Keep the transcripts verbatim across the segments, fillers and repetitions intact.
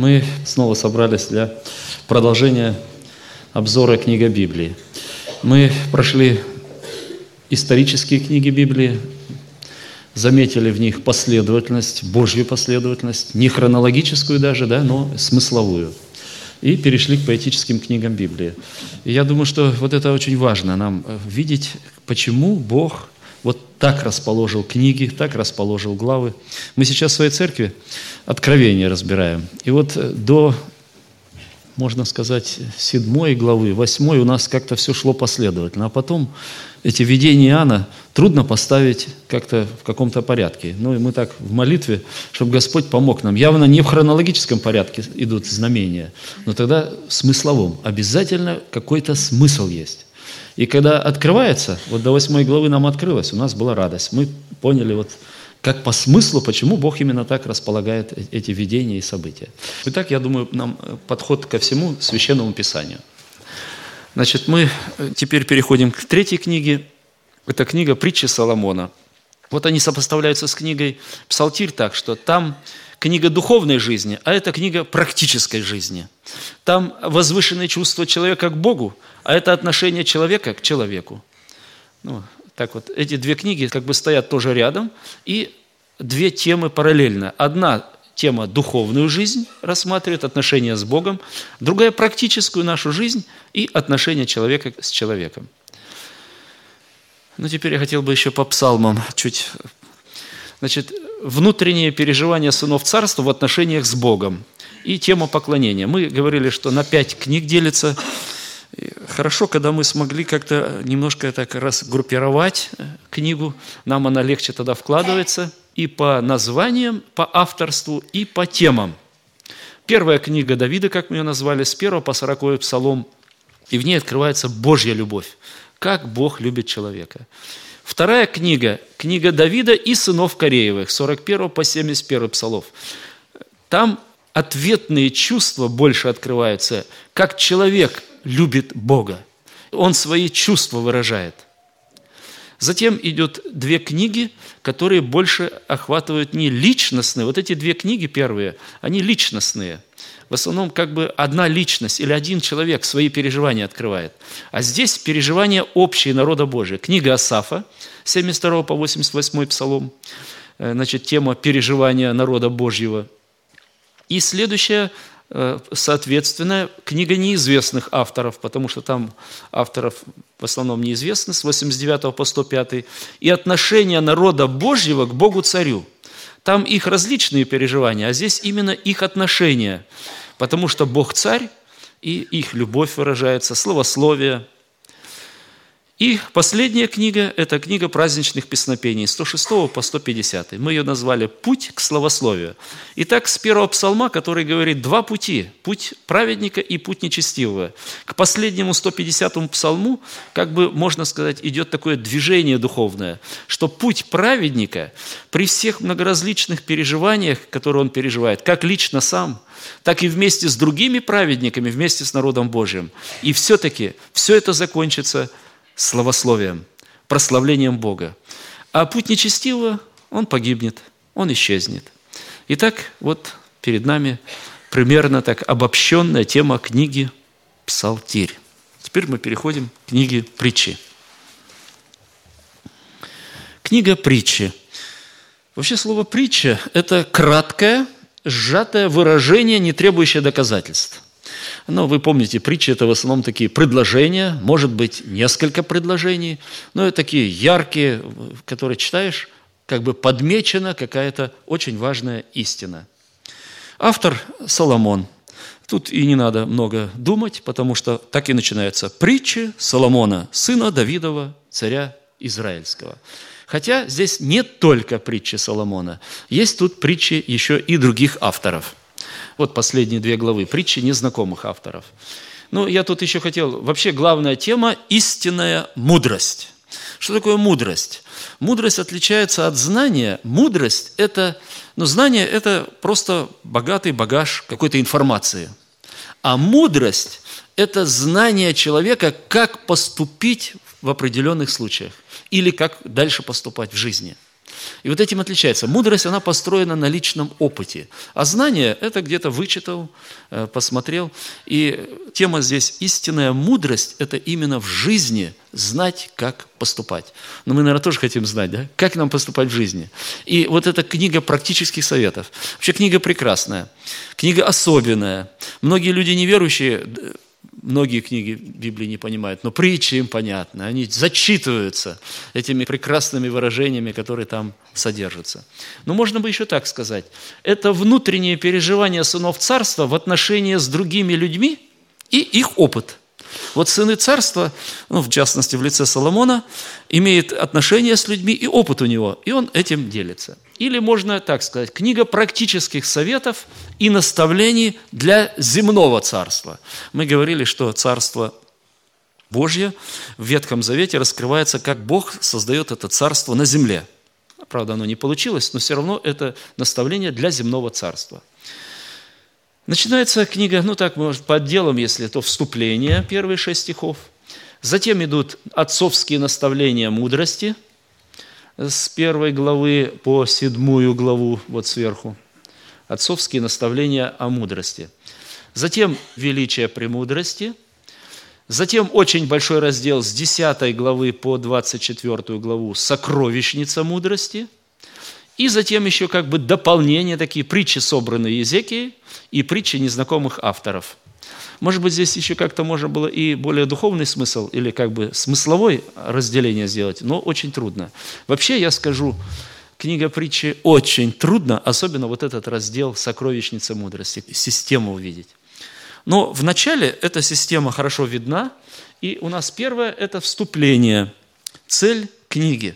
Мы снова собрались для продолжения обзора книги Библии. Мы прошли исторические книги Библии, заметили в них последовательность, Божью последовательность, не хронологическую даже, да, но смысловую. И перешли к поэтическим книгам Библии. И я думаю, что вот это очень важно нам видеть, почему Бог вот так расположил книги, так расположил главы. Мы сейчас в своей церкви Откровение разбираем. И вот до, можно сказать, седьмой главы, восьмой у нас как-то все шло последовательно. А потом эти видения Иоанна трудно поставить как-то в каком-то порядке. Ну и мы так в молитве, чтобы Господь помог нам. Явно не в хронологическом порядке идут знамения, но тогда в смысловом. Обязательно какой-то смысл есть. И когда открывается, вот до восьмой главы нам открылось, у нас была радость. Мы поняли, вот, как по смыслу, почему Бог именно так располагает эти видения и события. Итак, я думаю, нам подход ко всему Священному Писанию. Значит, мы теперь переходим к третьей книге. Это книга «Притчи Соломона». Вот они сопоставляются с книгой «Псалтирь» так, что там книга духовной жизни, а это книга практической жизни. Там возвышенные чувства человека к Богу, а это отношение человека к человеку. Ну, так вот, эти две книги как бы стоят тоже рядом, и две темы параллельно. Одна тема духовную жизнь рассматривает, отношения с Богом, другая практическую нашу жизнь и отношения человека с человеком. Ну, теперь я хотел бы еще по псалмам чуть... Значит, внутренние переживания сынов царства в отношениях с Богом и тема поклонения. Мы говорили, что на пять книг делится. Хорошо, когда мы смогли как-то немножко так разгруппировать книгу, нам она легче тогда вкладывается и по названиям, по авторству, и по темам. Первая книга Давида, как мы ее назвали, с первого по сороковой псалом, и в ней открывается Божья любовь, как Бог любит человека. Вторая книга, книга Давида и сынов Кореевых, с сорок первого по семьдесят первый псалов. Там ответные чувства больше открываются, как человек любит Бога. Он свои чувства выражает. Затем идут две книги, которые больше охватывают не личностные. Вот эти две книги первые, они личностные. В основном как бы одна личность или один человек свои переживания открывает. А здесь переживания общие народа Божия. Книга Асафа, с семьдесят второго по восемьдесят восьмой псалом, значит, тема переживания народа Божьего. И следующая, соответственно, книга неизвестных авторов, потому что там авторов в основном неизвестны, с восемьдесят девятого по сто пятый, и отношение народа Божьего к Богу-Царю. Там их различные переживания, а здесь именно их отношения, потому что Бог-Царь, и их любовь выражается, словословие. И последняя книга – это книга праздничных песнопений, с сто шестого по сто пятидесятый. Мы ее назвали «Путь к словословию». Итак, с первого псалма, который говорит два пути – путь праведника и путь нечестивого. К последнему сто пятидесятому псалму, как бы можно сказать, идет такое движение духовное, что путь праведника при всех многоразличных переживаниях, которые он переживает, как лично сам, так и вместе с другими праведниками, вместе с народом Божьим. И все-таки все это закончится славословием, прославлением Бога. А путь нечестивого, он погибнет, он исчезнет. Итак, вот перед нами примерно так обобщенная тема книги «Псалтирь». Теперь мы переходим к книге «Притчи». Книга «Притчи». Вообще слово «притча» – это краткое, сжатое выражение, не требующее доказательств. Но вы помните, притчи – это в основном такие предложения, может быть, несколько предложений, но это такие яркие, которые читаешь, как бы подмечена какая-то очень важная истина. Автор Соломон. Тут и не надо много думать, потому что так и начинаются притчи Соломона, сына Давидова, царя Израильского. Хотя здесь не только притчи Соломона, есть тут притчи еще и других авторов. Вот последние две главы, притчи незнакомых авторов. Ну, я тут еще хотел, вообще главная тема – истинная мудрость. Что такое мудрость? Мудрость отличается от знания. Мудрость – это, ну, знание – это просто богатый багаж какой-то информации. А мудрость – это знание человека, как поступить в определенных случаях или как дальше поступать в жизни. И вот этим отличается. Мудрость, она построена на личном опыте. А знание – это где-то вычитал, посмотрел. И тема здесь истинная мудрость – это именно в жизни знать, как поступать. Но мы, наверное, тоже хотим знать, да? Как нам поступать в жизни. И вот эта книга практических советов. Вообще книга прекрасная, книга особенная. Многие люди неверующие, многие книги Библии не понимают, но притчи им понятны. Они зачитываются этими прекрасными выражениями, которые там содержатся. Но можно бы еще так сказать. Это внутреннее переживание сынов царства в отношении с другими людьми и их опыт. Вот сыны царства, ну, в частности, в лице Соломона, имеют отношения с людьми и опыт у него, и он этим делится. Или можно так сказать, книга практических советов и наставлений для земного царства. Мы говорили, что царство Божье в Ветхом Завете раскрывается, как Бог создает это царство на земле. Правда, оно не получилось, но все равно это наставление для земного царства. Начинается книга, ну так, может, по отделам, если то вступление, первые шесть стихов. Затем идут отцовские наставления мудрости с первой главы по седьмую главу, вот сверху. Отцовские наставления о мудрости. Затем величие премудрости. Затем очень большой раздел с десятой главы по двадцать четвёртую главу «Сокровищница мудрости». И затем еще как бы дополнение, такие притчи, собранные Иезекией, и притчи незнакомых авторов. Может быть, здесь еще как-то можно было и более духовный смысл, или как бы смысловое разделение сделать, но очень трудно. Вообще, я скажу, книга притчи очень трудно, особенно вот этот раздел «Сокровищница мудрости», систему увидеть. Но вначале эта система хорошо видна, и у нас первое – это вступление, цель книги.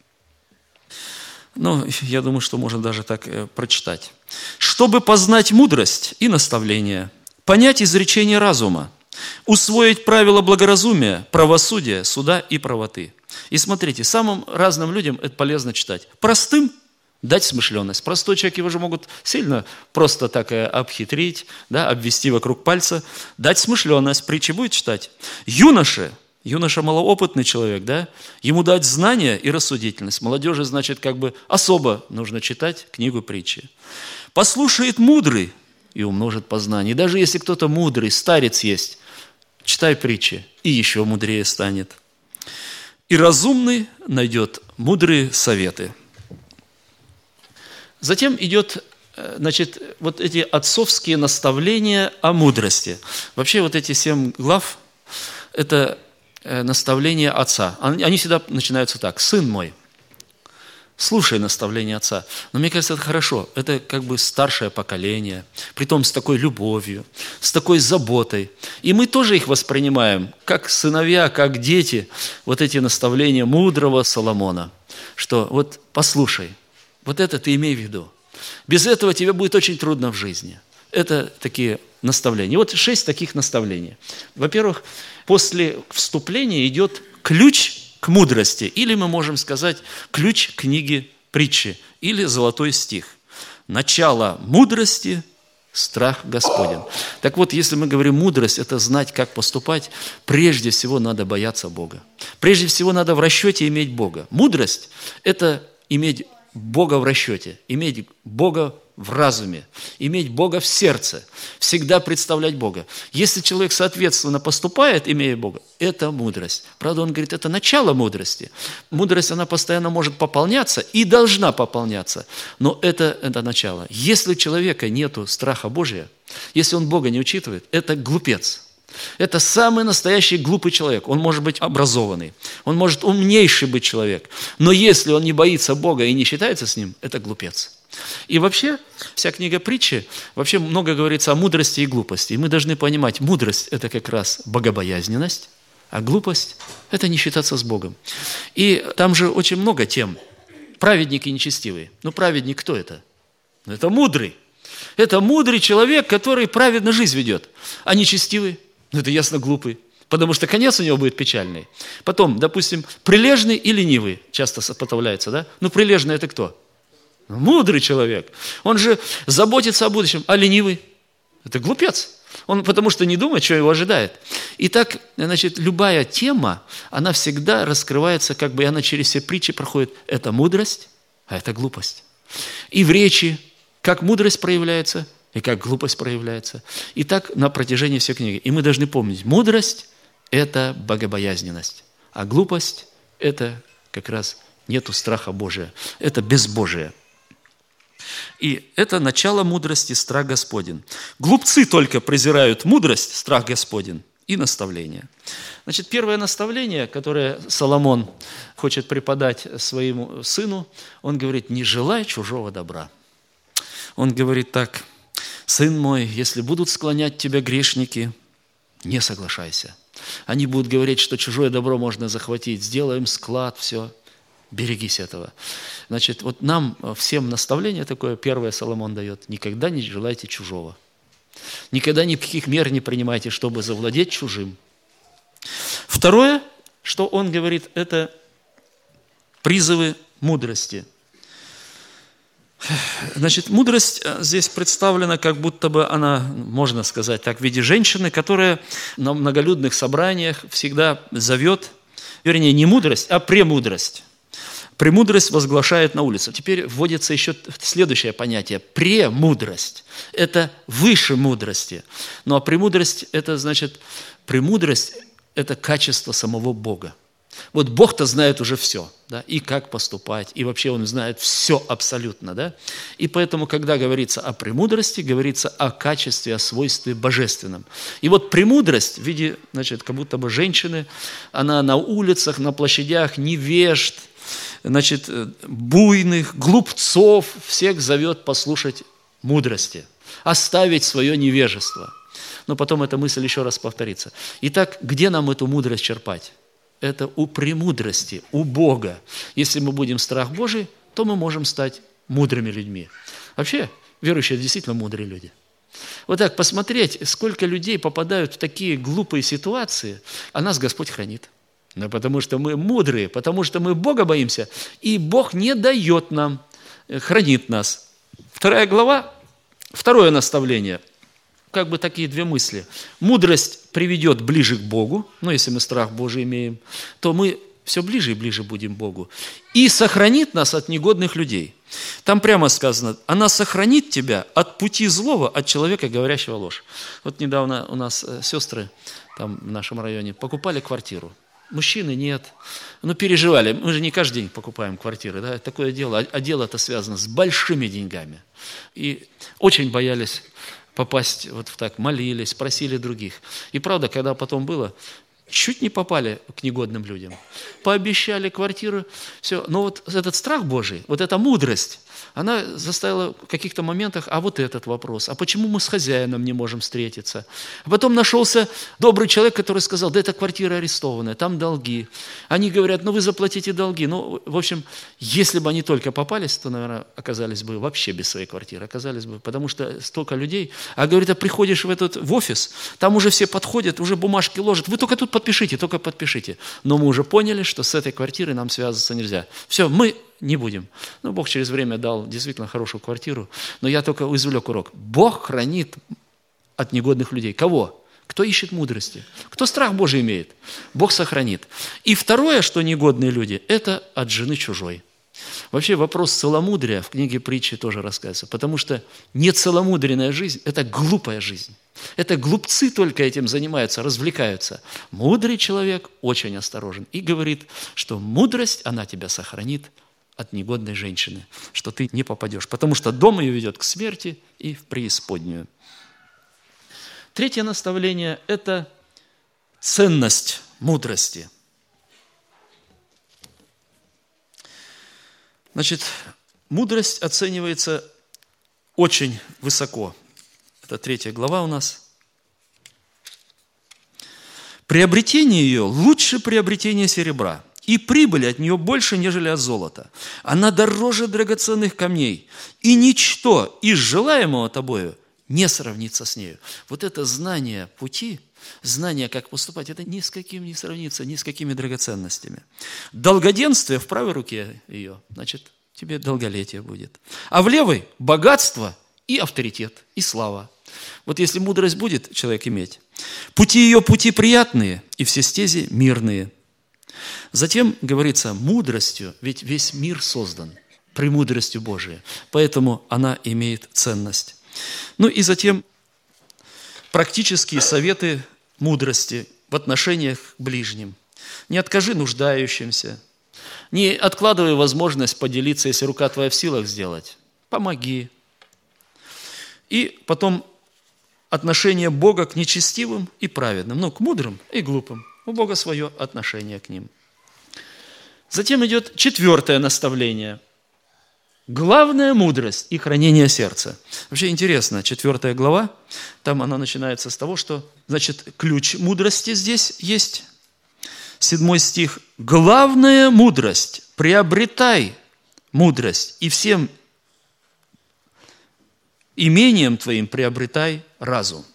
Ну, я думаю, что можно даже так э, прочитать. «Чтобы познать мудрость и наставление, понять изречение разума, усвоить правила благоразумия, правосудия, суда и правоты». И смотрите, самым разным людям это полезно читать. Простым дать смышленность. Простой человек, его же могут сильно просто так обхитрить, да, обвести вокруг пальца. Дать смышленность, притчи будет читать. Юноше, юноша малоопытный человек, да, ему дать знания и рассудительность. Молодежи, значит, как бы особо нужно читать книгу притчи. Послушает мудрый и умножит познание. И даже если кто-то мудрый, старец есть, читай притчи, и еще мудрее станет. И разумный найдет мудрые советы. Затем идет, значит, вот эти отцовские наставления о мудрости. Вообще вот эти семь глав – это наставления отца. Они всегда начинаются так: «Сын мой, слушай наставления отца». Но мне кажется, это хорошо. Это как бы старшее поколение, притом с такой любовью, с такой заботой. И мы тоже их воспринимаем, как сыновья, как дети, вот эти наставления мудрого Соломона. Что вот послушай, вот это ты имей в виду. Без этого тебе будет очень трудно в жизни. Это такие наставления. Вот шесть таких наставлений. Во-первых, после вступления идет ключ к мудрости. Или мы можем сказать ключ к книге притчи. Или золотой стих. Начало мудрости – страх Господень. Так вот, если мы говорим мудрость, это знать, как поступать, прежде всего надо бояться Бога. Прежде всего надо в расчете иметь Бога. Мудрость – это иметь Бога в расчете, иметь Бога в разуме, иметь Бога в сердце, всегда представлять Бога. Если человек соответственно поступает, имея Бога, это мудрость. Правда, он говорит, это начало мудрости. Мудрость, она постоянно может пополняться и должна пополняться, но это, это начало. Если у человека нету страха Божия, если он Бога не учитывает, это глупец. Это самый настоящий глупый человек. Он может быть образованный, он может умнейший быть человек, но если он не боится Бога и не считается с Ним, это глупец. И вообще, вся книга притчи, вообще много говорится о мудрости и глупости. И мы должны понимать, мудрость – это как раз богобоязненность, а глупость – это не считаться с Богом. И там же очень много тем. Праведник и нечестивый. Ну, праведник кто это? Это мудрый. Это мудрый человек, который праведно жизнь ведет. А нечестивый? Ну, это ясно глупый, потому что конец у него будет печальный. Потом, допустим, прилежный и ленивый часто сопоставляется, да? Ну, прилежный – это кто? Мудрый человек. Он же заботится о будущем, а ленивый – это глупец. Он потому что не думает, что его ожидает. И так, значит, любая тема, она всегда раскрывается, как бы, и она через все притчи проходит. Это мудрость, а это глупость. И в речи, как мудрость проявляется, и как глупость проявляется. И так на протяжении всей книги. И мы должны помнить, мудрость – это богобоязненность, а глупость – это как раз нету страха Божия, это безбожие. И это начало мудрости, страх Господень. Глупцы только презирают мудрость, страх Господень и наставление. Значит, первое наставление, которое Соломон хочет преподать своему сыну, он говорит, не желай чужого добра. Он говорит так, сын мой, если будут склонять тебя грешники, не соглашайся. Они будут говорить, что чужое добро можно захватить, сделаем склад, все. Берегись этого. Значит, вот нам всем наставление такое, первое Соломон дает, никогда не желайте чужого. Никогда никаких мер не принимайте, чтобы завладеть чужим. Второе, что он говорит, это призывы мудрости. Значит, мудрость здесь представлена, как будто бы она, можно сказать так, в виде женщины, которая на многолюдных собраниях всегда зовет, вернее, не мудрость, а премудрость. Премудрость возглашает на улице. Теперь вводится еще следующее понятие. Премудрость. Это выше мудрости. Ну а премудрость, это значит, премудрость – это качество самого Бога. Вот Бог-то знает уже все, да, и как поступать, и вообще Он знает все абсолютно, да. И поэтому, когда говорится о премудрости, говорится о качестве, о свойстве божественном. И вот премудрость в виде, значит, как будто бы женщины, она на улицах, на площадях невежд, значит, буйных, глупцов, всех зовет послушать мудрости, оставить свое невежество. Но потом эта мысль еще раз повторится. Итак, где нам эту мудрость черпать? Это у премудрости, у Бога. Если мы будем страх Божий, то мы можем стать мудрыми людьми. Вообще, верующие действительно мудрые люди. Вот так посмотреть, сколько людей попадают в такие глупые ситуации, а нас Господь хранит. Но потому что мы мудрые, потому что мы Бога боимся, и Бог не дает нам, хранит нас. Вторая глава, второе наставление, как бы такие две мысли. Мудрость приведет ближе к Богу, ну, если мы страх Божий имеем, то мы все ближе и ближе будем к Богу. И сохранит нас от негодных людей. Там прямо сказано, она сохранит тебя от пути злого, от человека, говорящего ложь. Вот недавно у нас сестры там в нашем районе покупали квартиру. Мужчины нет. Ну, переживали. Мы же не каждый день покупаем квартиры. Да? Такое дело. А дело-то связано с большими деньгами. И очень боялись попасть вот в так. Молились, просили других. И правда, когда потом было, чуть не попали к негодным людям. Пообещали квартиру. Все. Но вот этот страх Божий, вот эта мудрость, она заставила в каких-то моментах, а вот этот вопрос, а почему мы с хозяином не можем встретиться? А потом нашелся добрый человек, который сказал, да эта квартира арестованная, там долги. Они говорят, ну вы заплатите долги. Ну, в общем, если бы они только попались, то, наверное, оказались бы вообще без своей квартиры, оказались бы, потому что столько людей. А говорит, а приходишь в этот в офис, там уже все подходят, уже бумажки ложат, вы только тут подпишите, только подпишите. Но мы уже поняли, что с этой квартирой нам связываться нельзя. Все, мы не будем. Ну, Бог через время дал действительно хорошую квартиру, но я только извлек урок. Бог хранит от негодных людей. Кого? Кто ищет мудрости? Кто страх Божий имеет? Бог сохранит. И второе, что негодные люди, это от жены чужой. Вообще вопрос целомудрия в книге притчи тоже рассказывается, потому что нецеломудренная жизнь – это глупая жизнь. Это глупцы только этим занимаются, развлекаются. Мудрый человек очень осторожен и говорит, что мудрость, она тебя сохранит от негодной женщины, что ты не попадешь, потому что дом ее ведет к смерти и в преисподнюю. Третье наставление – это ценность мудрости. Значит, мудрость оценивается очень высоко. Это третья глава у нас. Приобретение ее лучше приобретения серебра, и прибыли от нее больше, нежели от золота. Она дороже драгоценных камней, и ничто из желаемого тобою не сравнится с нею. Вот это знание пути, знание, как поступать, это ни с каким не сравнится, ни с какими драгоценностями. Долгоденствие в правой руке ее, значит, тебе долголетие будет. А в левой – богатство и авторитет, и слава. Вот если мудрость будет человек иметь, пути ее пути приятные, и все стези мирные. Затем говорится, мудростью, ведь весь мир создан. премудростью Божией. Поэтому она имеет ценность. Ну и затем практические советы мудрости в отношениях к ближним. Не откажи нуждающимся, не откладывай возможность поделиться, если рука твоя в силах сделать. Помоги. И потом отношение Бога к нечестивым и праведным, ну, к мудрым и глупым. У Бога свое отношение к ним. Затем идет четвертое наставление. Главная мудрость и хранение сердца. Вообще интересно, четвертая глава, там она начинается с того, что, значит, ключ мудрости здесь есть. Седьмой стих. Главная мудрость, приобретай мудрость, и всем имением твоим приобретай разум.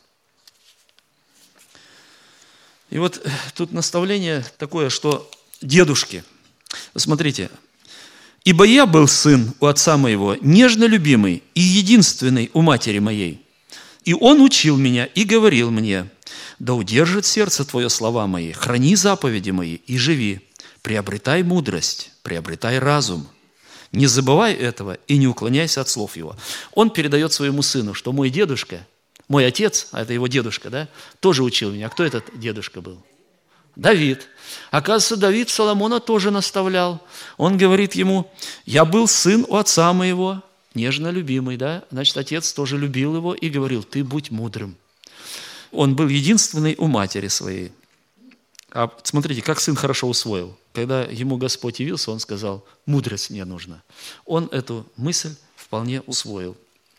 И вот тут наставление такое, что дедушки, смотрите, «Ибо я был сын у отца моего, нежно любимый и единственный у матери моей. И он учил меня и говорил мне, да удержит сердце твое слова мои, храни заповеди мои и живи, приобретай мудрость, приобретай разум. Не забывай этого и не уклоняйся от слов его». Он передает своему сыну, что мой дедушка, мой отец, а это его дедушка, да, тоже учил меня. А кто этот дедушка был? Давид. Оказывается, Давид Соломона тоже наставлял. Он говорит ему, я был сын у отца моего, нежно любимый, да? Значит, отец тоже любил его и говорил, ты будь мудрым. Он был единственный у матери своей. А смотрите, как сын хорошо усвоил. Когда ему Господь явился, он сказал, мудрость мне нужна. Он эту мысль вполне усвоил.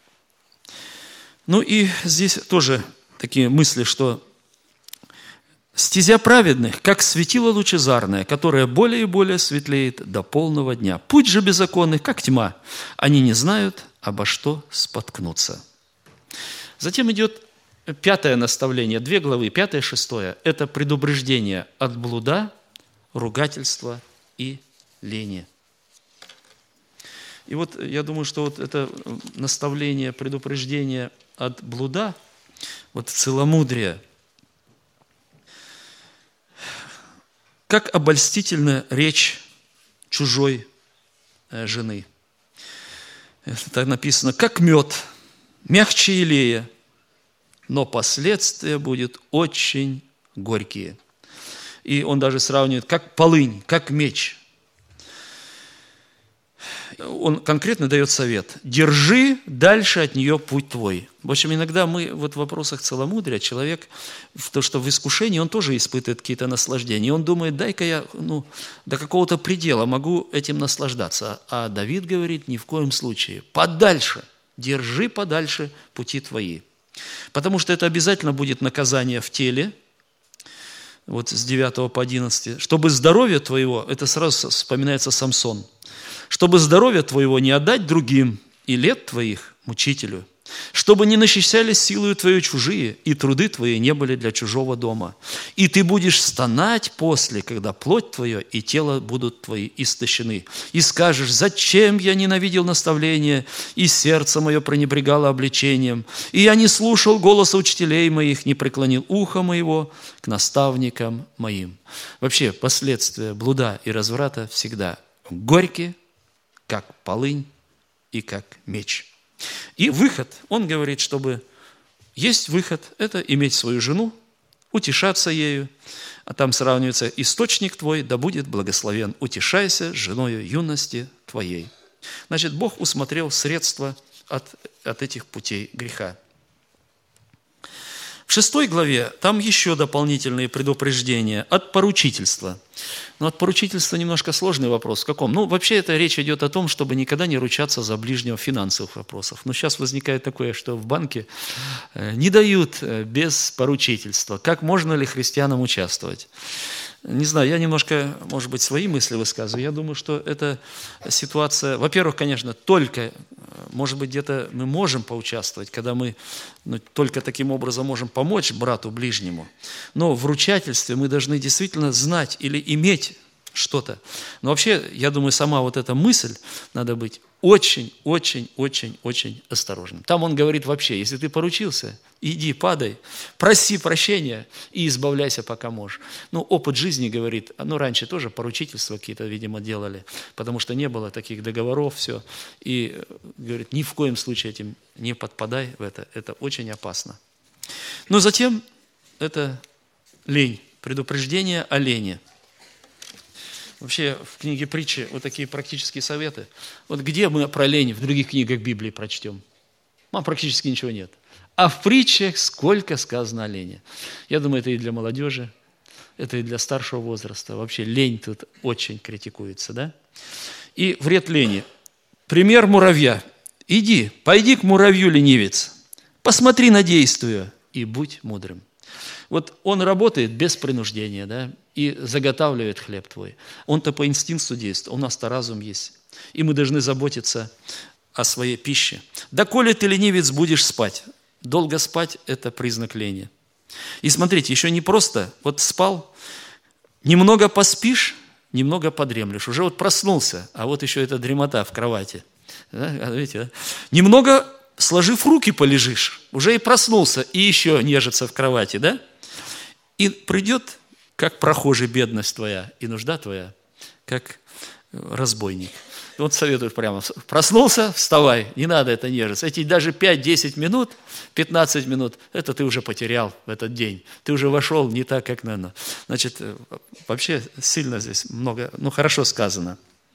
Ну и здесь тоже такие мысли, что стезя праведных, как светило лучезарное, которое более и более светлеет до полного дня. Путь же беззаконных, как тьма. Они не знают, обо что споткнуться. Затем идет пятое наставление, две главы, пятое, шестое. Это предупреждение от блуда, ругательства и лени. И вот я думаю, что вот это наставление, предупреждение от блуда, вот целомудрие, как обольстительна речь чужой жены. Так написано, как мед, мягче елея, но последствия будут очень горькие. И он даже сравнивает, как полынь, как меч. Он конкретно дает совет. Держи дальше от нее путь твой. В общем, иногда мы вот в вопросах целомудрия, человек, в то, что в искушении, он тоже испытывает какие-то наслаждения. И он думает, дай-ка я ну, до какого-то предела могу этим наслаждаться. А Давид говорит, ни в коем случае. Подальше. Держи подальше пути твои. Потому что это обязательно будет наказание в теле. Вот с девятого по одиннадцатый. Чтобы здоровье твоего, это сразу вспоминается Самсон. Чтобы здоровье твоего не отдать другим, и лет твоих мучителю, чтобы не насыщались силою твою чужие, и труды твои не были для чужого дома. И ты будешь стонать после, когда плоть твоя и тело будут твои истощены. И скажешь, зачем я ненавидел наставление, и сердце мое пренебрегало обличением, и я не слушал голоса учителей моих, не преклонил ухо моего к наставникам моим. Вообще, последствия блуда и разврата всегда горькие, как полынь и как меч. И выход, он говорит, чтобы есть выход, это иметь свою жену, утешаться ею, а там сравнивается источник твой, да будет благословен, утешайся с женою юности твоей. Значит, Бог усмотрел средства от, от этих путей греха. В шестой главе там еще дополнительные предупреждения от поручительства. Но от поручительства немножко сложный вопрос. В каком? Ну, вообще это речь идет о том, чтобы никогда не ручаться за ближнего в финансовых вопросах. Но сейчас возникает такое, что в банке не дают без поручительства. Как можно ли христианам участвовать? Не знаю, я немножко, может быть, свои мысли высказываю. Я думаю, что эта ситуация, во-первых, конечно, только, может быть, где-то мы можем поучаствовать, когда мы ну, только таким образом можем помочь брату ближнему. Но в вручательстве мы должны действительно знать или иметь что-то. Но вообще, я думаю, сама вот эта мысль, надо быть очень, очень, очень, очень осторожным. Там он говорит вообще, если ты поручился, иди, падай, проси прощения и избавляйся, пока можешь. Ну, опыт жизни говорит, ну, раньше тоже поручительства какие-то, видимо, делали, потому что не было таких договоров, все. И говорит, ни в коем случае этим не подпадай в это, это очень опасно. Но затем это лень, предупреждение о лени. Вообще в книге притчи вот такие практические советы. Вот где мы про лень в других книгах Библии прочтем? Там практически ничего нет. А в притчах сколько сказано о лени. Я думаю, это и для молодежи, это и для старшего возраста. Вообще лень тут очень критикуется, да? И вред лени. Пример муравья. Иди, пойди к муравью, ленивец, посмотри на действие и будь мудрым. Вот он работает без принуждения, да, и заготавливает хлеб твой. Он-то по инстинкту действует, у нас-то разум есть. И мы должны заботиться о своей пище. «Доколе ты, ленивец, будешь спать?» Долго спать – это признак лени. И смотрите, еще не просто, вот спал, немного поспишь, немного подремлешь. Уже вот проснулся, а вот еще эта дремота в кровати. Да, видите, да? Немного сложив руки полежишь, уже и проснулся, и еще нежится в кровати, да? И придет, как прохожий, бедность твоя, и нужда твоя, как разбойник. Вот советуют прямо, проснулся, вставай, не надо это нежиться. Эти даже пять-десять минут, пятнадцать минут, это ты уже потерял в этот день. Ты уже вошел не так, как надо. Значит, вообще сильно здесь много, ну хорошо сказано.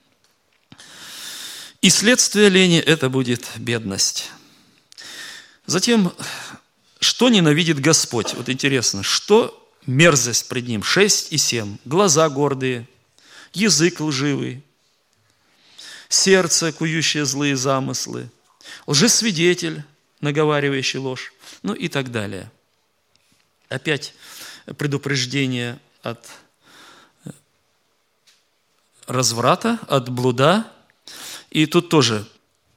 И следствие лени – это будет бедность. Затем, что ненавидит Господь? Вот интересно, что мерзость пред Ним? Шесть и семь. Глаза гордые, язык лживый, сердце, кующее злые замыслы, лжесвидетель, наговаривающий ложь, ну и так далее. Опять предупреждение от разврата, от блуда. И тут тоже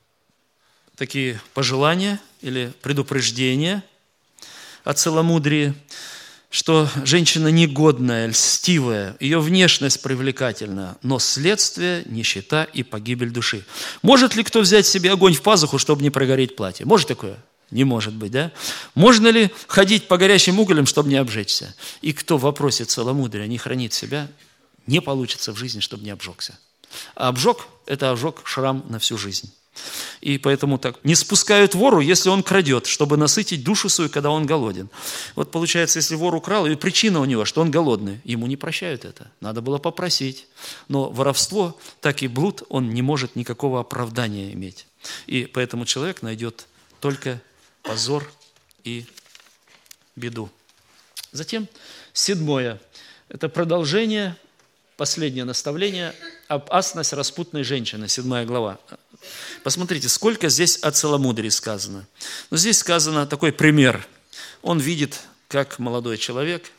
такие пожелания или предупреждения о целомудрии, что женщина негодная, льстивая, ее внешность привлекательна, но следствие – нищета и погибель души. Может ли кто взять себе огонь в пазуху, чтобы не прогореть платье? Может такое? Не может быть, да? Можно ли ходить по горящим углям, чтобы не обжечься? И кто в вопросе целомудрия не хранит себя, не получится в жизни, чтобы не обжегся. А обжог – это ожог, шрам на всю жизнь. И поэтому так не спускают вору, если он крадет, чтобы насытить душу свою, когда он голоден. Вот получается, если вор украл, и причина у него, что он голодный, ему не прощают это. Надо было попросить. Но воровство, так и блуд, он не может никакого оправдания иметь. И поэтому человек найдет только позор и беду. Затем седьмое. Это продолжение, последнее наставление, опасность распутной женщины, седьмая глава. Посмотрите, сколько здесь о целомудрии сказано. Но здесь сказано такой пример. Он видит, как молодой человек,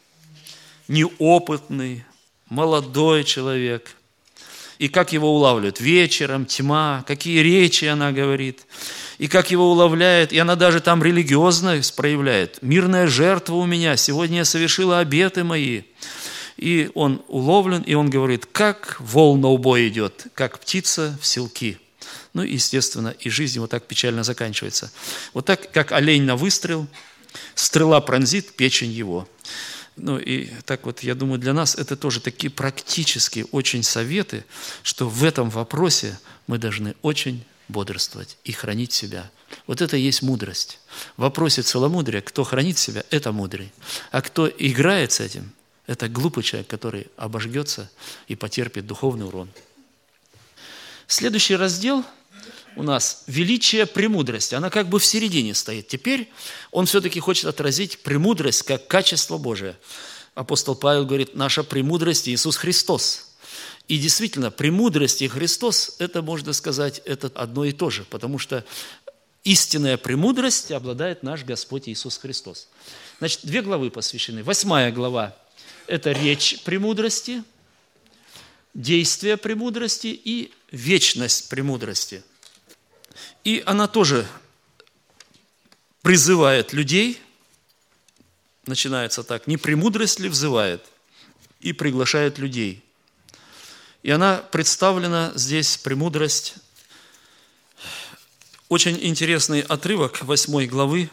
неопытный, молодой человек, и как его улавливают. Вечером, тьма, какие речи она говорит, и как его улавляет, и она даже там религиозность проявляет. «Мирная жертва у меня, сегодня я совершила обеты мои». И он уловлен, и он говорит, как вол на убой идет, как птица в селки. Ну, естественно, и жизнь вот так печально заканчивается. Вот так, как олень на выстрел, стрела пронзит печень его. Ну, и так вот, я думаю, для нас это тоже такие практические очень советы, что в этом вопросе мы должны очень бодрствовать и хранить себя. Вот это и есть мудрость. В вопросе целомудрия, кто хранит себя, это мудрый. А кто играет с этим, это глупый человек, который обожгется и потерпит духовный урон. Следующий раздел у нас «Величие премудрости». Она как бы в середине стоит. Теперь он все-таки хочет отразить премудрость как качество Божие. Апостол Павел говорит, наша премудрость Иисус Христос. И действительно, премудрость и Христос, это, можно сказать, это одно и то же, потому что истинная премудрость обладает наш Господь Иисус Христос. Значит, две главы посвящены. Восьмая глава – это речь премудрости, действие премудрости и вечность премудрости. И она тоже призывает людей, начинается так, не премудрость ли взывает, и приглашает людей. И она представлена здесь, премудрость, Очень интересный отрывок восьмой главы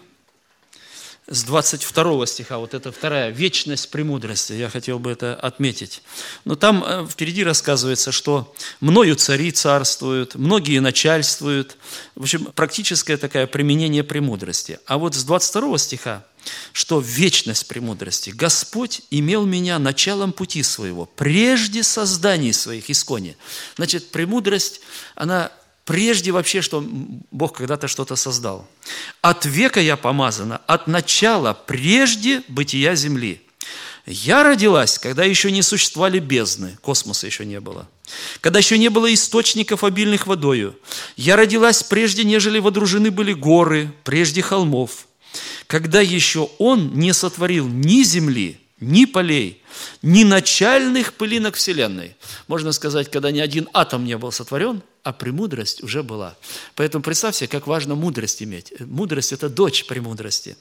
с двадцать второго стиха. Вот это вторая, вечность премудрости. Я хотел бы это отметить. Но там впереди рассказывается, что мною цари царствуют, многие начальствуют. В общем, практическое такое применение премудрости. А вот с двадцать второго стиха, что вечность премудрости. Господь имел меня началом пути своего, прежде созданий своих искони. Значит, премудрость, она прежде вообще, что Бог когда-то что-то создал. От века я помазана, от начала, прежде бытия земли. Я родилась, когда еще не существовали бездны, космоса еще не было. Когда еще не было источников, обильных водою. Я родилась прежде, нежели водружены были горы, прежде холмов. Когда еще Он не сотворил ни земли, ни полей, ни начальных пылинок вселенной. Можно сказать, когда ни один атом не был сотворен, а премудрость уже была. Поэтому представьте, как важно мудрость иметь. Мудрость – это дочь премудрости.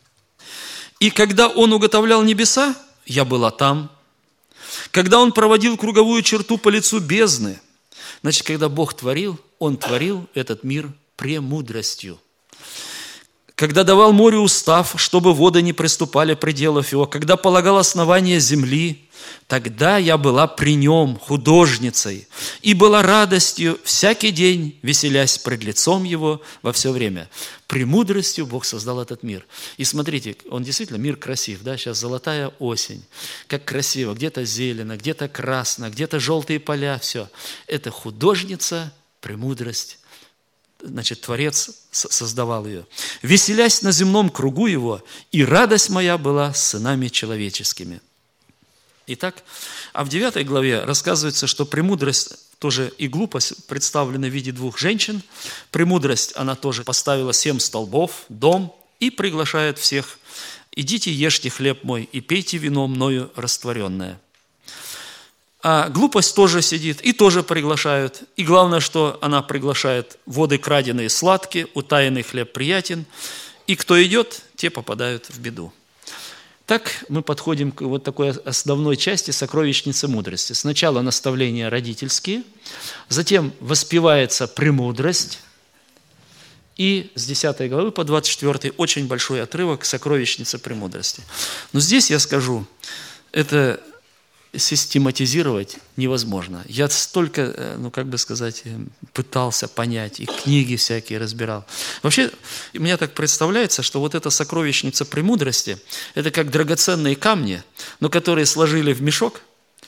И когда Он уготовлял небеса, я была там. Когда Он проводил круговую черту по лицу бездны, значит, когда Бог творил, Он творил этот мир премудростью. Когда давал морю устав, чтобы воды не приступали пределов его, когда полагал основание земли, тогда я была при нем художницей и была радостью всякий день, веселясь пред лицом его во все время. Премудростью Бог создал этот мир. И смотрите, он действительно, мир красив, да, сейчас золотая осень, как красиво, где-то зелено, где-то красно, где-то желтые поля, все. Это художница, премудрость. Значит, Творец создавал ее. «Веселясь на земном кругу его, и радость моя была с сынами человеческими». Итак, а в девятой главе рассказывается, что премудрость тоже и глупость представлены в виде двух женщин. Премудрость, она тоже поставила семь столбов, дом, и приглашает всех: «Идите, ешьте хлеб мой, и пейте вино мною растворенное». А глупость тоже сидит и тоже приглашают. И главное, что она приглашает: воды краденые сладкие, утаянный хлеб приятен. И кто идет, те попадают в беду. Так мы подходим к вот такой основной части сокровищницы мудрости. Сначала наставления родительские, затем воспевается премудрость. И с десятой главы по двадцать четвёртой очень большой отрывок сокровищницы премудрости. Но здесь я скажу, это систематизировать невозможно. Я столько, ну как бы сказать, пытался понять, и книги всякие разбирал. Вообще, мне так представляется, что вот эта сокровищница премудрости, это как драгоценные камни, но которые сложили в мешок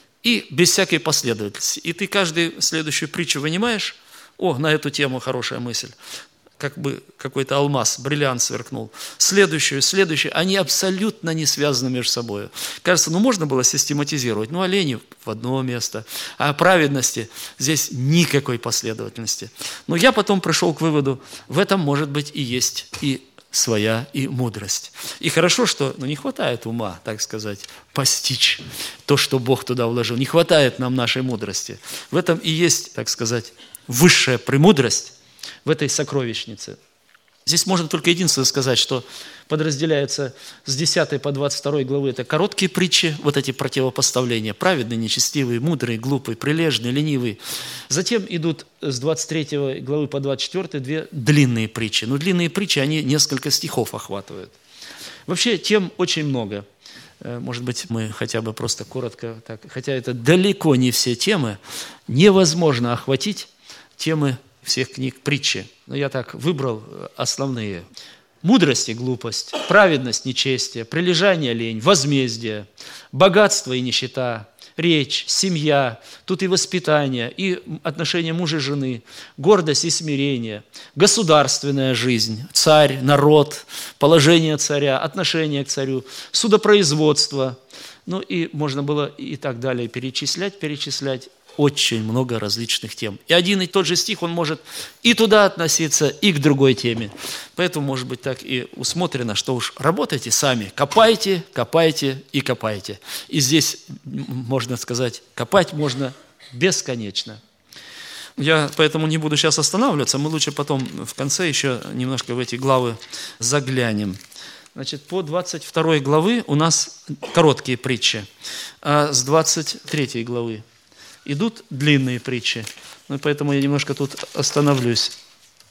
и без всякой последовательности. И ты каждую следующую притчу вынимаешь: о, на эту тему хорошая мысль. Как бы какой-то алмаз, бриллиант сверкнул. Следующую, следующую. Они абсолютно не связаны между собой. Кажется, ну можно было систематизировать. Ну, олени в одно место. А о праведности здесь никакой последовательности. Но я потом пришел к выводу, в этом, может быть, и есть и своя, и мудрость. И хорошо, что ну, не хватает ума, так сказать, постичь то, что Бог туда вложил. Не хватает нам нашей мудрости. В этом и есть, так сказать, высшая премудрость, в этой сокровищнице. Здесь можно только единственное сказать, что подразделяются с десятой по двадцать второй главы. Это короткие притчи, вот эти противопоставления. Праведный, нечестивый, мудрый, глупый, прилежный, ленивый. Затем идут с двадцать третьей главы по двадцать четвёртой две длинные притчи. Но длинные притчи, они несколько стихов охватывают. Вообще тем очень много. Может быть, мы хотя бы просто коротко, так, хотя это далеко не все темы, невозможно охватить темы всех книг притчи. Но я так выбрал основные. Мудрость и глупость, праведность, нечестие, прилежание, лень, возмездие, богатство и нищета, речь, семья, тут и воспитание, и отношения мужа и жены, гордость и смирение, государственная жизнь, царь, народ, положение царя, отношение к царю, судопроизводство. Ну и можно было и так далее перечислять, перечислять. Очень много различных тем. И один и тот же стих, он может и туда относиться, и к другой теме. Поэтому, может быть, так и усмотрено, что уж работайте сами, копайте, копайте и копайте. И здесь, можно сказать, копать можно бесконечно. Я поэтому не буду сейчас останавливаться, мы лучше потом в конце еще немножко в эти главы заглянем. Значит, по двадцать второй главы у нас короткие притчи, а с двадцать третьей главы идут длинные притчи. Ну, поэтому я немножко тут остановлюсь.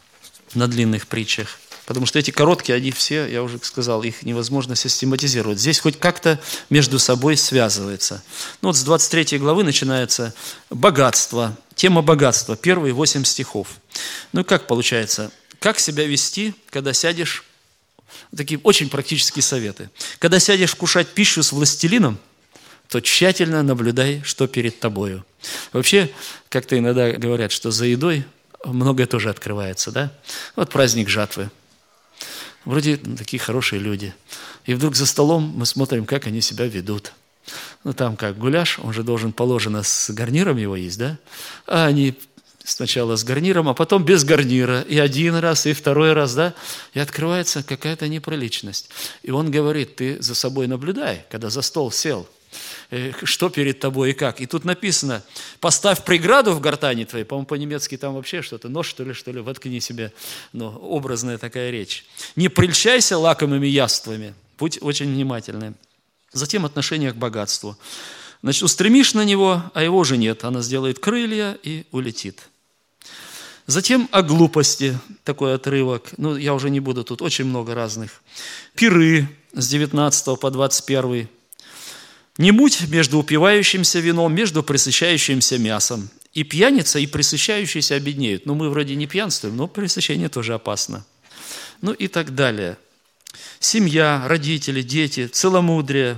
на длинных притчах. Потому что эти короткие, они все, я уже сказал, их невозможно систематизировать. Здесь хоть как-то между собой связывается. Ну вот с двадцать третьей главы начинается богатство, тема богатства, первые восемь стихов. Ну и как получается? Как себя вести, когда сядешь, такие очень практические советы. Когда сядешь вкушать пищу с властелином, то тщательно наблюдай, что перед тобою. Вообще, как-то иногда говорят, что за едой многое тоже открывается, да? Вот праздник жатвы. Вроде такие хорошие люди. И вдруг за столом мы смотрим, как они себя ведут. Ну, там как гуляш, он же должен положено с гарниром его есть, да? А они сначала с гарниром, а потом без гарнира. И один раз, и второй раз, да? И открывается какая-то неприличность. И он говорит, ты за собой наблюдай, когда за стол сел. Что перед тобой и как. И тут написано, поставь преграду в гортани твоей, по-моему, по-немецки там вообще что-то, нож, что ли, что ли, воткни себе, ну, образная такая речь. Не прельщайся лакомыми яствами, будь очень внимательным. Затем отношение к богатству. Значит, устремишь на него, а его уже нет, она сделает крылья и улетит. Затем о глупости, такой отрывок, ну, я уже не буду, тут очень много разных. Пиры с девятнадцатого по двадцать первый. Не будь между упивающимся вином, между пресыщающимся мясом. И пьяница, и пресыщающийся обеднеют. Ну, мы вроде не пьянствуем, но пресыщение тоже опасно. Ну и так далее. Семья, родители, дети, целомудрие.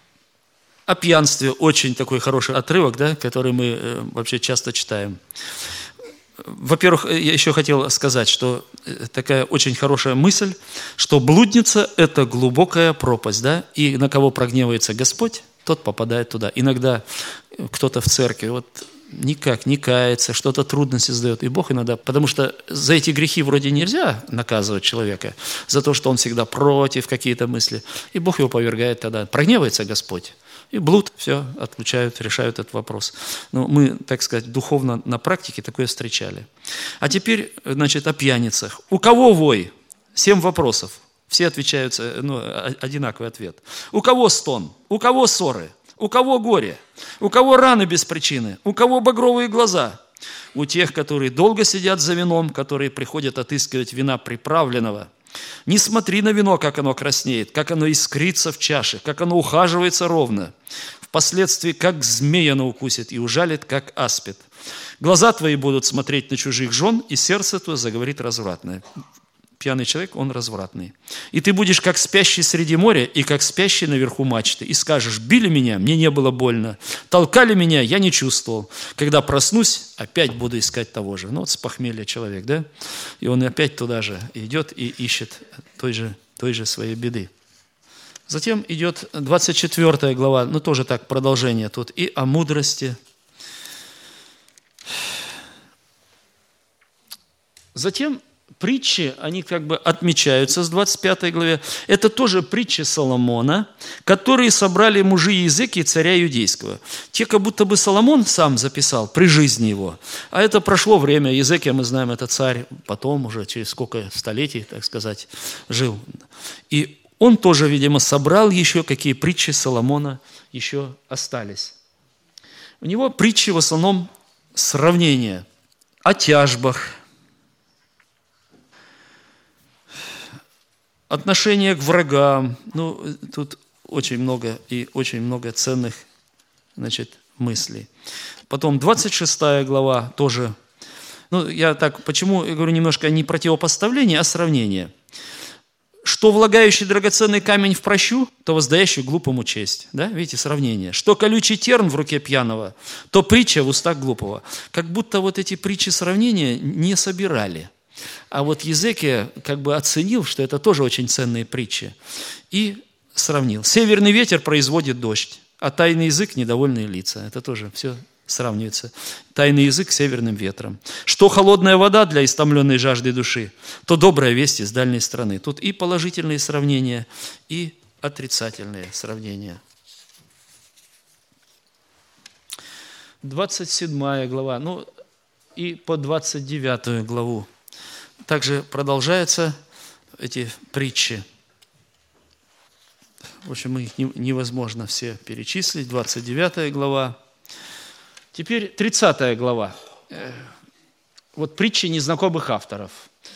О пьянстве очень такой хороший отрывок, да, который мы э, вообще часто читаем. Во-первых, я еще хотел сказать, что такая очень хорошая мысль, что блудница – это глубокая пропасть, да, и на кого прогневается Господь, тот попадает туда. Иногда кто-то в церкви вот никак не кается, что-то трудности задает. И Бог иногда, потому что за эти грехи вроде нельзя наказывать человека, за то, что он всегда против какие-то мысли. И Бог его повергает тогда. Прогневается Господь. И блуд, все, отключают, решают этот вопрос. Но мы, так сказать, духовно на практике такое встречали. А теперь, значит, о пьяницах. У кого вой? Семь вопросов. Все отвечают, ну, одинаковый ответ. У кого стон? У кого ссоры? У кого горе? У кого раны без причины? У кого багровые глаза? У тех, которые долго сидят за вином, которые приходят отыскивать вина приправленного. Не смотри на вино, как оно краснеет, как оно искрится в чаше, как оно ухаживается ровно. Впоследствии, как змея оно укусит и ужалит, как аспид. Глаза твои будут смотреть на чужих жен, и сердце твое заговорит развратное. Пьяный человек, он развратный. И ты будешь как спящий среди моря и как спящий наверху мачты. И скажешь, били меня, мне не было больно. Толкали меня, я не чувствовал. Когда проснусь, опять буду искать того же. Ну вот с похмелья человек, да? И он опять туда же идет и ищет той же, той же своей беды. Затем идет двадцать четвёртая глава, ну тоже так, продолжение тут. И о мудрости. Затем притчи, они как бы отмечаются с двадцать пятой главе. Это тоже притчи Соломона, которые собрали мужи Иезекии, царя иудейского. Те, как будто бы Соломон сам записал при жизни его. А это прошло время. Иезекия, мы знаем, это царь потом уже через сколько столетий, так сказать, жил. И он тоже, видимо, собрал еще, какие притчи Соломона еще остались. У него притчи в основном сравнения о тяжбах, отношение к врагам. Ну, тут очень много и очень много ценных, значит, мыслей. Потом двадцать шестая глава тоже. Ну, я так, почему, я говорю, немножко не противопоставление, а сравнение. Что влагающий драгоценный камень в прощу, то воздающий глупому честь. Да? Видите, сравнение. Что колючий терн в руке пьяного, то притча в устах глупого. Как будто вот эти притчи сравнения не собирали. А вот Иезекия как бы оценил, что это тоже очень ценные притчи, и сравнил. Северный ветер производит дождь, а тайный язык – недовольные лица. Это тоже все сравнивается. Тайный язык с северным ветром. Что холодная вода для истомленной жажды души, то добрая весть из дальней страны. Тут и положительные сравнения, и отрицательные сравнения. двадцать седьмая глава, ну и по двадцать девятую главу. Также продолжаются эти притчи. В общем, их невозможно все перечислить. двадцать девятая глава. Теперь тридцатая глава. Вот притчи незнакомых авторов.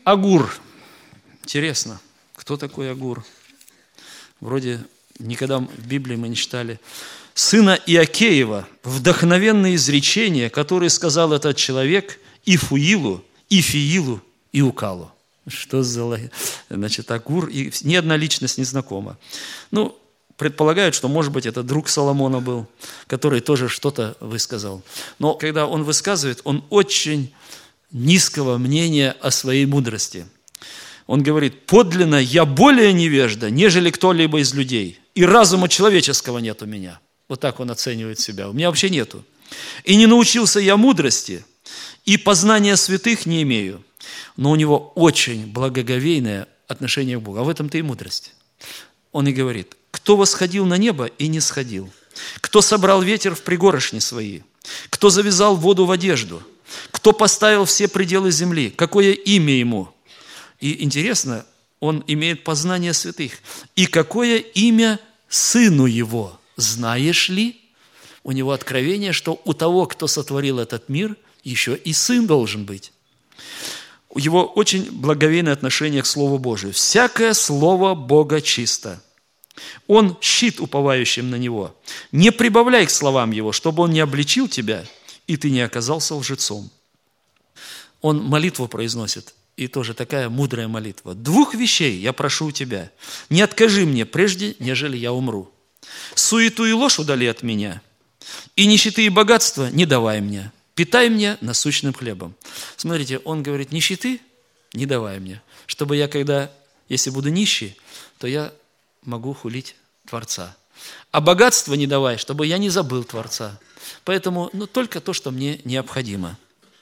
Агур. Интересно, кто такой Агур? Вроде никогда в Библии мы не читали. Сына Иакеева, вдохновенные изречения, которые сказал этот человек Ифуилу, Ифиилу и Укалу. Что за... Значит, Агур, и ни одна личность не знакома. Ну, предполагают, что, может быть, это друг Соломона был, который тоже что-то высказал. Но когда он высказывает, он очень низкого мнения о своей мудрости. Он говорит: «Подлинно я более невежда, нежели кто-либо из людей, и разума человеческого нет у меня». Вот так он оценивает себя. У меня вообще нету. «И не научился я мудрости, и познания святых не имею». Но у него очень благоговейное отношение к Богу. А в этом-то и мудрость. Он и говорит: «Кто восходил на небо и не сходил? Кто собрал ветер в пригорошни свои? Кто завязал воду в одежду? Кто поставил все пределы земли? Какое имя ему?» И интересно, он имеет познание святых. «И какое имя сыну его? Знаешь ли?» У него откровение, что у того, кто сотворил этот мир, еще и сын должен быть. У его очень благоговейное отношение к Слову Божию. «Всякое слово Бога чисто. Он щит уповающим на Него. Не прибавляй к словам Его, чтобы Он не обличил тебя, и ты не оказался лжецом». Он молитву произносит, и тоже такая мудрая молитва. «Двух вещей я прошу у тебя. Не откажи мне прежде, нежели я умру. Суету и ложь удали от меня, и нищеты и богатства не давай мне. Питай меня насущным хлебом». Смотрите, он говорит: нищеты не давай мне, чтобы я, когда, если буду нищий, то я могу хулить Творца. А богатство не давай, чтобы я не забыл Творца. Поэтому ну, только то, что мне необходимо.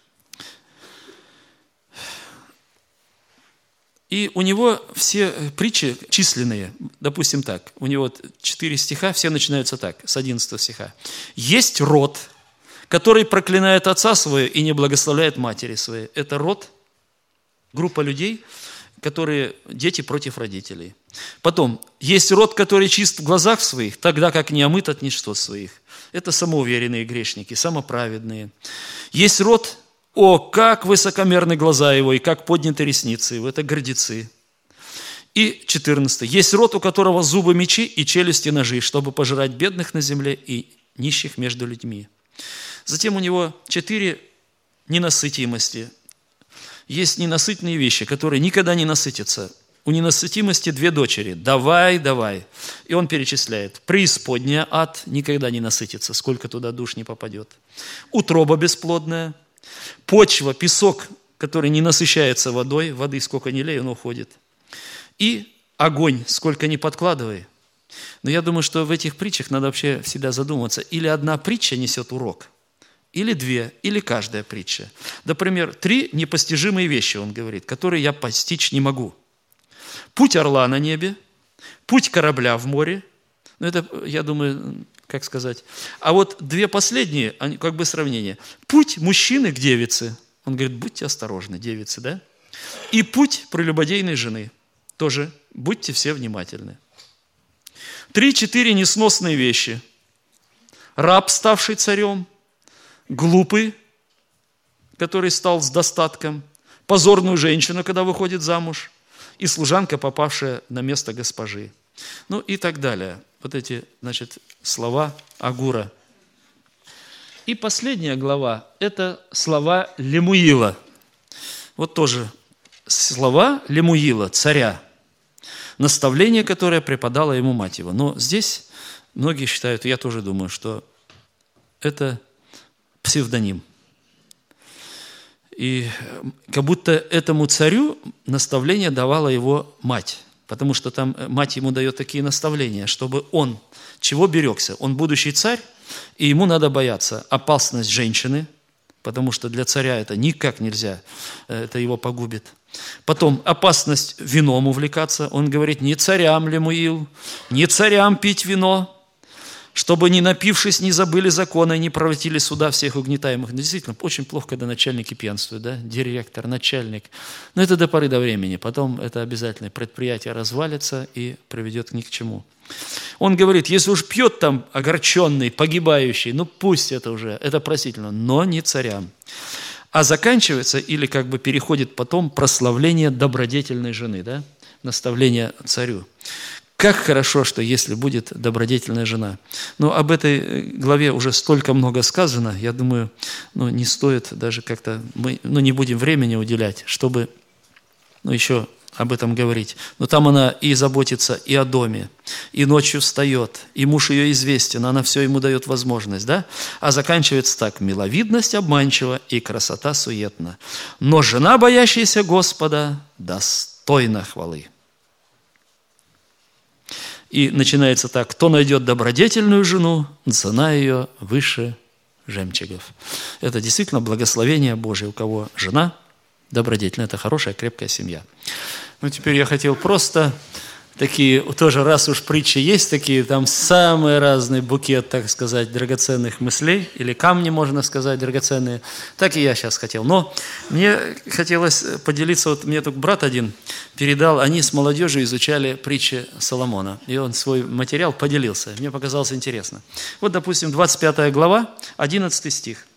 И у него все притчи численные, допустим так, у него четыре стиха, все начинаются так, с одиннадцатого стиха. «Есть род, который проклинает отца своего и не благословляет матери своей». Это род, группа людей, которые дети против родителей. Потом, есть род, который чист в глазах своих, тогда как не омыт от ничтот своих. Это самоуверенные грешники, самоправедные. Есть род, о, как высокомерны глаза его, и как подняты ресницы его. Это гордецы. И четырнадцатый. Есть род, у которого зубы мечи и челюсти ножи, чтобы пожирать бедных на земле и нищих между людьми. Затем у него четыре ненасытимости. Есть ненасытные вещи, которые никогда не насытятся. У ненасытимости две дочери. Давай, давай. И он перечисляет. Преисподняя, ад, никогда не насытится, сколько туда душ не попадет. Утроба бесплодная. Почва, песок, который не насыщается водой. Воды сколько не лей, он уходит. И огонь, сколько ни подкладывай. Но я думаю, что в этих притчах надо вообще всегда задуматься. Или одна притча несет урок, или две, или каждая притча. Например, три непостижимые вещи, он говорит, которые я постичь не могу. Путь орла на небе, путь корабля в море. Ну, это, я думаю, как сказать. А вот две последние, они как бы сравнение. Путь мужчины к девице. Он говорит: будьте осторожны, девицы, да? И путь прелюбодейной жены. Тоже будьте все внимательны. Три-четыре несносные вещи. Раб, ставший царем, глупый, который стал с достатком, позорную женщину, когда выходит замуж, и служанка, попавшая на место госпожи. Ну и так далее. Вот эти, значит, слова Агура. И последняя глава – это слова Лемуила. Вот тоже слова Лемуила, царя. Наставление, которое преподала ему мать его. Но здесь многие считают, и я тоже думаю, что это псевдоним. И как будто этому царю наставление давала его мать. Потому что там мать ему дает такие наставления, чтобы он чего берегся? Он будущий царь, и ему надо бояться опасность женщины, потому что для царя это никак нельзя, это его погубит. Потом опасность вином увлекаться. Он говорит: не царям, Лемуил, не царям пить вино, чтобы, не напившись, не забыли закона и не проводили суда всех угнетаемых. Но действительно, очень плохо, когда начальники пьянствуют, да? Директор, начальник. Но это до поры до времени. Потом это обязательно предприятие развалится и приведет ни к чему. Он говорит: если уж пьет там огорченный, погибающий, ну пусть это уже, это простительно, но не царям. А заканчивается или как бы переходит потом прославление добродетельной жены, да? Наставление царю. Как хорошо, что если будет добродетельная жена. Но об этой главе уже столько много сказано, я думаю, ну, не стоит даже как-то, мы ну, не будем времени уделять, чтобы ну, еще об этом говорить. Но там она и заботится и о доме, и ночью встает, и муж ее известен, она все ему дает возможность, да? А заканчивается так: миловидность обманчива и красота суетна, но жена, боящаяся Господа, достойна хвалы. И начинается так: кто найдет добродетельную жену, цена ее выше жемчугов. Это действительно благословение Божие, у кого жена добродетельная, это хорошая, крепкая семья. Ну, теперь я хотел просто такие, тоже раз уж притчи есть такие, там самый разный букет, так сказать, драгоценных мыслей, или камни, можно сказать, драгоценные, так и я сейчас хотел. Но мне хотелось поделиться, вот мне тут брат один передал, они с молодежью изучали притчи Соломона, и он свой материал поделился, мне показалось интересно. Вот, допустим, двадцать пятая глава, одиннадцатый стих.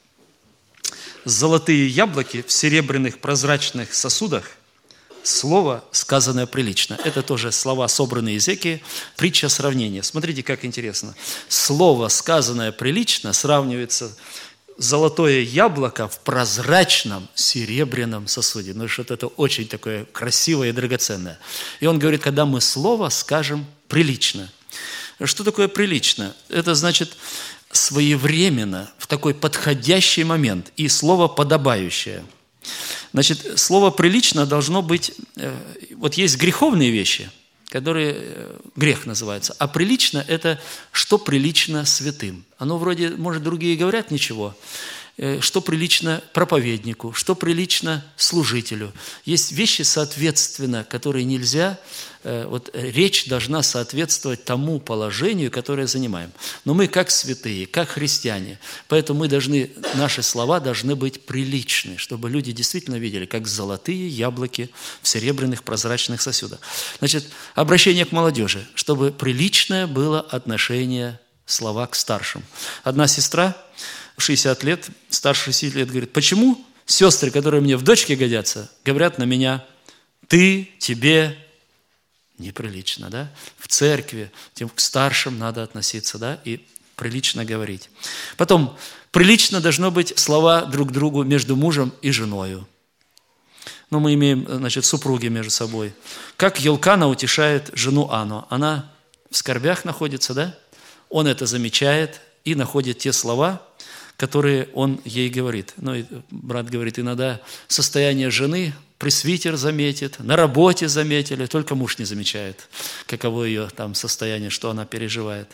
«Золотые яблоки в серебряных прозрачных сосудах, слово, сказанное прилично». Это тоже слова, собранные из Экии, притча сравнения. Смотрите, как интересно. Слово, сказанное прилично, сравнивается золотое яблоко в прозрачном серебряном сосуде. Ну, что-то это очень такое красивое и драгоценное. И он говорит, когда мы слово скажем прилично. Что такое прилично? Это значит своевременно, в такой подходящий момент, и слово подобающее. Значит, слово «прилично» должно быть, вот есть греховные вещи, которые грех называется, а прилично – это что прилично святым. Оно вроде, может, другие говорят ничего, что прилично проповеднику, что прилично служителю. Есть вещи, соответственно, которые нельзя, вот речь должна соответствовать тому положению, которое занимаем. Но мы как святые, как христиане, поэтому мы должны, наши слова должны быть приличны, чтобы люди действительно видели, как золотые яблоки в серебряных прозрачных сосудах. Значит, обращение к молодежи, чтобы приличное было отношение слова к старшим. Одна сестра, шестьдесят лет, старше шестидесяти лет, говорит, почему сестры, которые мне в дочке годятся, говорят на меня, ты, тебе неприлично, да? В церкви тем к старшим надо относиться, да, и прилично говорить. Потом, прилично должно быть слова друг другу между мужем и женою. Ну, мы имеем, значит, супруги между собой. Как Елкана утешает жену Анну. Она в скорбях находится, да? Он это замечает и находит те слова, которые он ей говорит. Ну, и брат говорит, иногда состояние жены пресвитер заметит, на работе заметили, только муж не замечает, каково ее там состояние, что она переживает.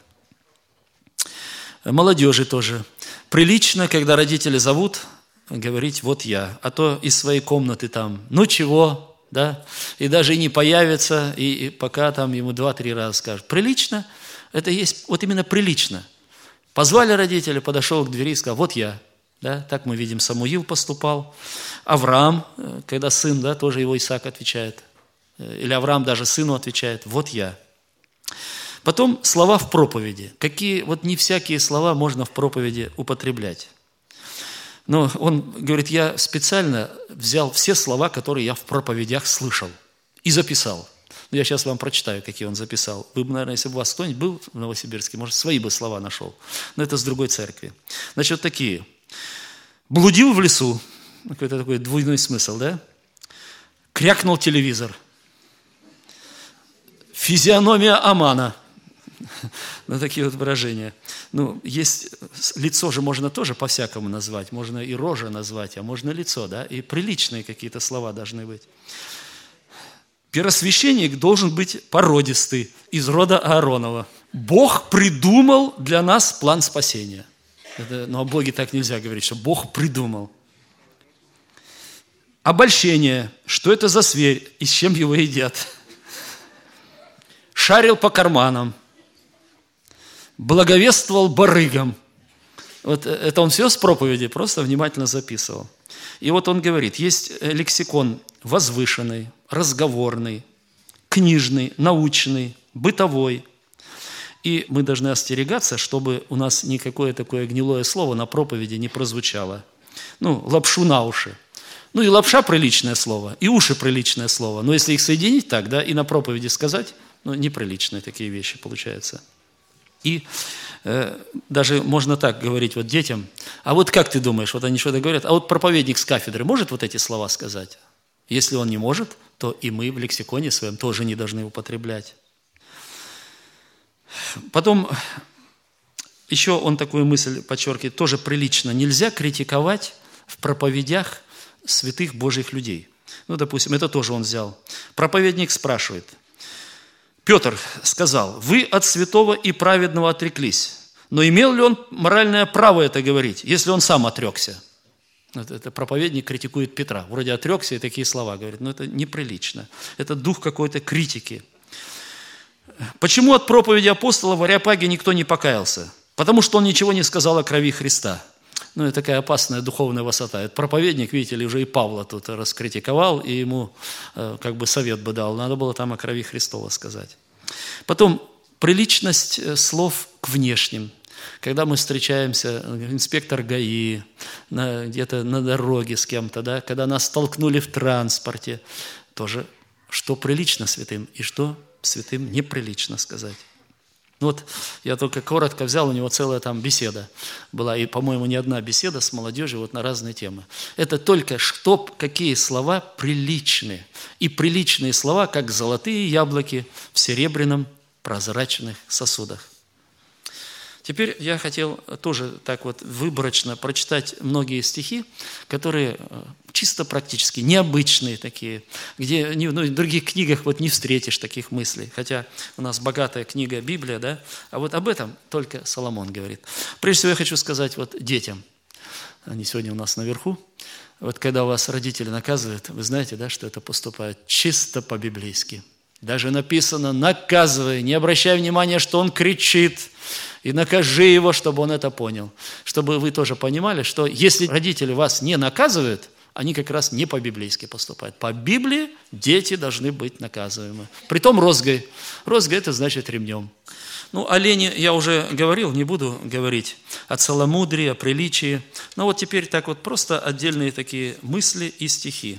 Молодежи тоже. Прилично, когда родители зовут, говорить «вот я», а то из своей комнаты там «ну чего?», да, и даже и не появится, и, и пока там ему два-три раза скажут. Прилично, это есть вот именно прилично. Позвали родители, подошел к двери и сказал, вот я. Да, так мы видим, Самуил поступал. Авраам, когда сын, да, тоже его Исаак отвечает. Или Авраам даже сыну отвечает, вот я. Потом слова в проповеди. Какие, вот не всякие слова можно в проповеди употреблять. Но он говорит, я специально взял все слова, которые я в проповедях слышал, и записал. Я сейчас вам прочитаю, какие он записал. Вы бы, наверное, если бы у вас кто-нибудь был в Новосибирске, может, свои бы слова нашел. Но это с другой церкви. Значит, вот такие. Блудил в лесу. Какой-то такой двойной смысл, да? Крякнул телевизор. Физиономия Амана. Ну, такие вот выражения. Ну, есть, лицо же можно тоже по-всякому назвать. Можно и рожа назвать, а можно лицо, да? И приличные какие-то слова должны быть. Первосвященник должен быть породистый, из рода Ааронова. Бог придумал для нас план спасения. Это, но о Боге так нельзя говорить, что Бог придумал. Обольщение. Что это за зверь и с чем его едят? Шарил по карманам. Благовествовал барыгам. Вот это он все с проповеди, просто внимательно записывал. И вот он говорит, есть лексикон возвышенный, разговорный, книжный, научный, бытовой. И мы должны остерегаться, чтобы у нас никакое такое гнилое слово на проповеди не прозвучало. ну, лапшу на уши. Ну, и лапша приличное слово, и уши приличное слово. Но если их соединить так, да, и на проповеди сказать, ну, неприличные такие вещи получаются. И э, даже можно так говорить вот детям. А вот как ты думаешь, вот они что-то говорят, а вот проповедник с кафедры может вот эти слова сказать? Если он не может, то и мы в лексиконе своем тоже не должны употреблять. Потом еще он такую мысль подчеркивает, тоже прилично. Нельзя критиковать в проповедях святых Божьих людей. Ну, допустим, это тоже он взял. Проповедник спрашивает. Петр сказал, вы от святого и праведного отреклись. Но имел ли он моральное право это говорить, если он сам отрекся? Это, это проповедник критикует Петра. Вроде отрекся и такие слова говорит. Но это неприлично. Это дух какой-то критики. Почему от проповеди апостола в Ареопаге никто не покаялся? Потому что он ничего не сказал о крови Христа. Ну, это такая опасная духовная высота. Этот проповедник, видите ли, уже и Павла тут раскритиковал, и ему э, как бы совет бы дал. Надо было там о крови Христова сказать. Потом, приличность слов к внешним. Когда мы встречаемся, инспектор ГАИ, на, где-то на дороге с кем-то, да, когда нас столкнули в транспорте, тоже, что прилично святым и что святым неприлично сказать. Ну вот я только коротко взял, у него целая там беседа была, и, по-моему, не одна беседа с молодежью вот на разные темы. Это только что, какие слова приличные. И приличные слова, как золотые яблоки в серебряном прозрачных сосудах. Теперь я хотел тоже так вот выборочно прочитать многие стихи, которые чисто практически, необычные такие, где ну, в других книгах вот не встретишь таких мыслей. Хотя у нас богатая книга Библия, да, а вот об этом только Соломон говорит. Прежде всего я хочу сказать вот детям, они сегодня у нас наверху, вот когда вас родители наказывают, вы знаете, да, что это поступает чисто по-библейски. Даже написано «наказывай», не обращай внимания, что он кричит, и накажи его, чтобы он это понял. Чтобы вы тоже понимали, что если родители вас не наказывают, они как раз не по-библейски поступают. По Библии дети должны быть наказываемы. Притом розгой. Розгой – это значит ремнем. Ну, о лени я уже говорил, не буду говорить. О целомудрии, о приличии. Но вот теперь так вот просто отдельные такие мысли и стихи.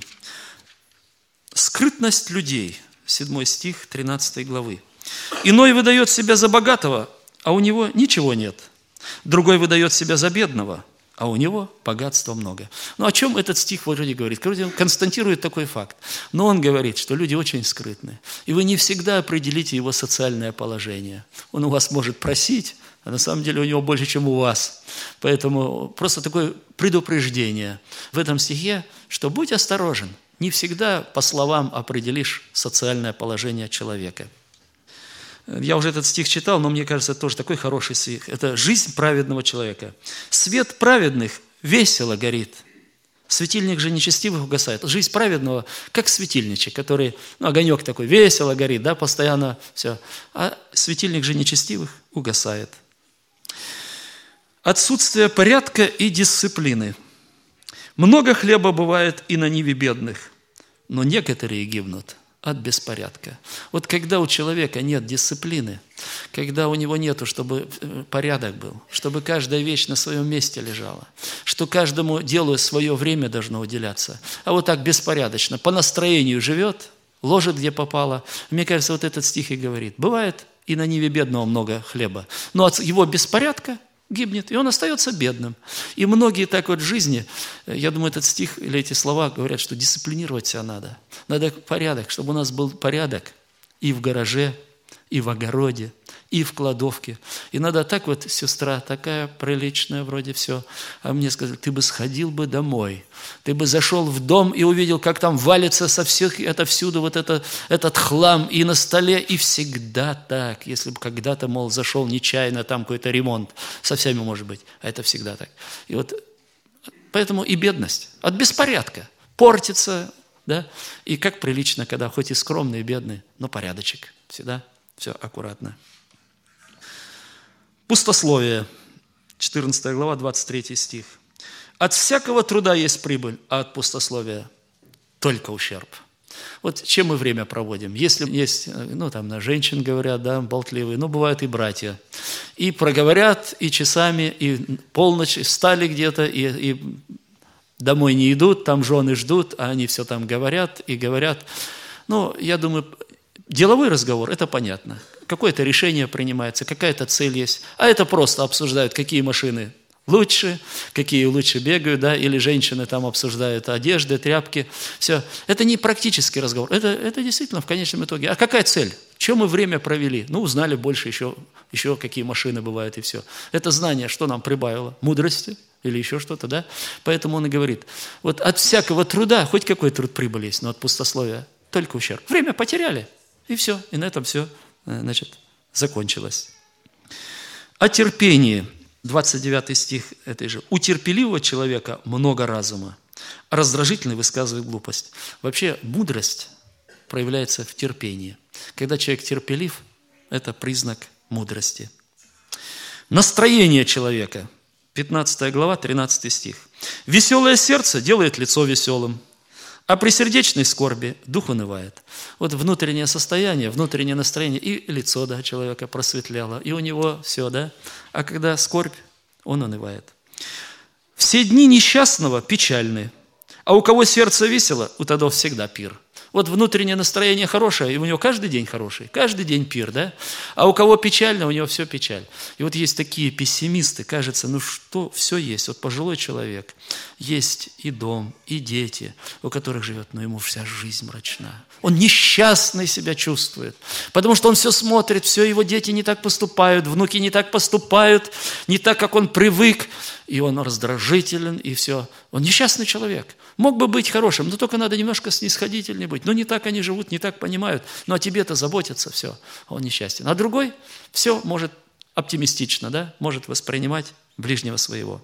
Скрытность людей. седьмой стих тринадцатой главы. «Иной выдает себя за богатого, а у него ничего нет. Другой выдает себя за бедного, а у него богатства много». Ну, о чем этот стих вроде говорит? Он констатирует такой факт. Но он говорит, что люди очень скрытны. И вы не всегда определите его социальное положение. Он у вас может просить, а на самом деле у него больше, чем у вас. Поэтому просто такое предупреждение в этом стихе, что будь осторожен. Не всегда по словам определишь социальное положение человека. Я уже этот стих читал, но мне кажется, это тоже такой хороший стих. Это жизнь праведного человека. Свет праведных весело горит. Светильник же нечестивых угасает. Жизнь праведного, как светильничек, который, ну, огонек такой, весело горит, да, постоянно все. А светильник же нечестивых угасает. Отсутствие порядка и дисциплины. Много хлеба бывает и на ниве бедных, но некоторые гибнут от беспорядка. Вот когда у человека нет дисциплины, когда у него нету, чтобы порядок был, чтобы каждая вещь на своем месте лежала, что каждому делу свое время должно уделяться, а вот так беспорядочно, по настроению живет, ложит где попало. Мне кажется, вот этот стих и говорит, бывает и на ниве бедного много хлеба, но от его беспорядка гибнет, и он остается бедным. И многие так вот в жизни, я думаю, этот стих или эти слова говорят, что дисциплинировать себя надо. Надо порядок, чтобы у нас был порядок и в гараже, и в огороде, и в кладовке. И надо так вот, сестра такая приличная вроде все, а мне сказали, ты бы сходил бы домой, ты бы зашел в дом и увидел, как там валится со всех, это всюду вот это, этот хлам и на столе, и всегда так. Если бы когда-то, мол, зашел нечаянно, там какой-то ремонт, со всеми может быть, а это всегда так. И вот поэтому и бедность от беспорядка портится, да, и как прилично, когда хоть и скромный, и бедный, но порядочек всегда. Все аккуратно. Пустословие. четырнадцатая глава, двадцать третий стих. От всякого труда есть прибыль, а от пустословия только ущерб. Вот чем мы время проводим? Если есть, ну там на женщин говорят, да, болтливые, но бывают и братья. И проговорят, и часами, и полночь, и встали где-то, и, и домой не идут, там жены ждут, а они все там говорят и говорят. Ну, я думаю, деловой разговор – это понятно. Какое-то решение принимается, какая-то цель есть. А это просто обсуждают, какие машины лучше, какие лучше бегают, да, или женщины там обсуждают одежды, тряпки. Все. Это не практический разговор. Это, это действительно в конечном итоге. А какая цель? Чем мы время провели? Ну, узнали больше еще, еще какие машины бывают и все. Это знание что нам прибавило? Мудрости или еще что-то, да? Поэтому он и говорит, вот от всякого труда, хоть какой труд прибыли есть, но от пустословия только ущерб. Время потеряли, и все. И на этом все, значит, закончилось. О терпении. двадцать девятый стих этой же. «У терпеливого человека много разума, а раздражительный высказывает глупость». Вообще мудрость проявляется в терпении. Когда человек терпелив, это признак мудрости. Настроение человека. пятнадцатая глава, тринадцатый стих. «Веселое сердце делает лицо веселым, а при сердечной скорби дух унывает». Вот внутреннее состояние, внутреннее настроение, и лицо, да, человека просветляло, и у него все, да. А когда скорбь, он унывает. «Все дни несчастного печальны, а у кого сердце весело, у того всегда пир». Вот внутреннее настроение хорошее, и у него каждый день хороший, каждый день пир, да? А у кого печально, у него все печаль. И вот есть такие пессимисты, кажется, ну что, все есть. Вот пожилой человек, есть и дом, и дети, у которых живет, но ему вся жизнь мрачна. Он несчастный себя чувствует, потому что он все смотрит, все, его дети не так поступают, внуки не так поступают, не так, как он привык, и он раздражителен, и все. Он несчастный человек. Мог бы быть хорошим, но только надо немножко снисходительнее быть. Но не так они живут, не так понимают. Но о тебе-то заботятся, все, он несчастен. А другой все может оптимистично, да, может воспринимать ближнего своего.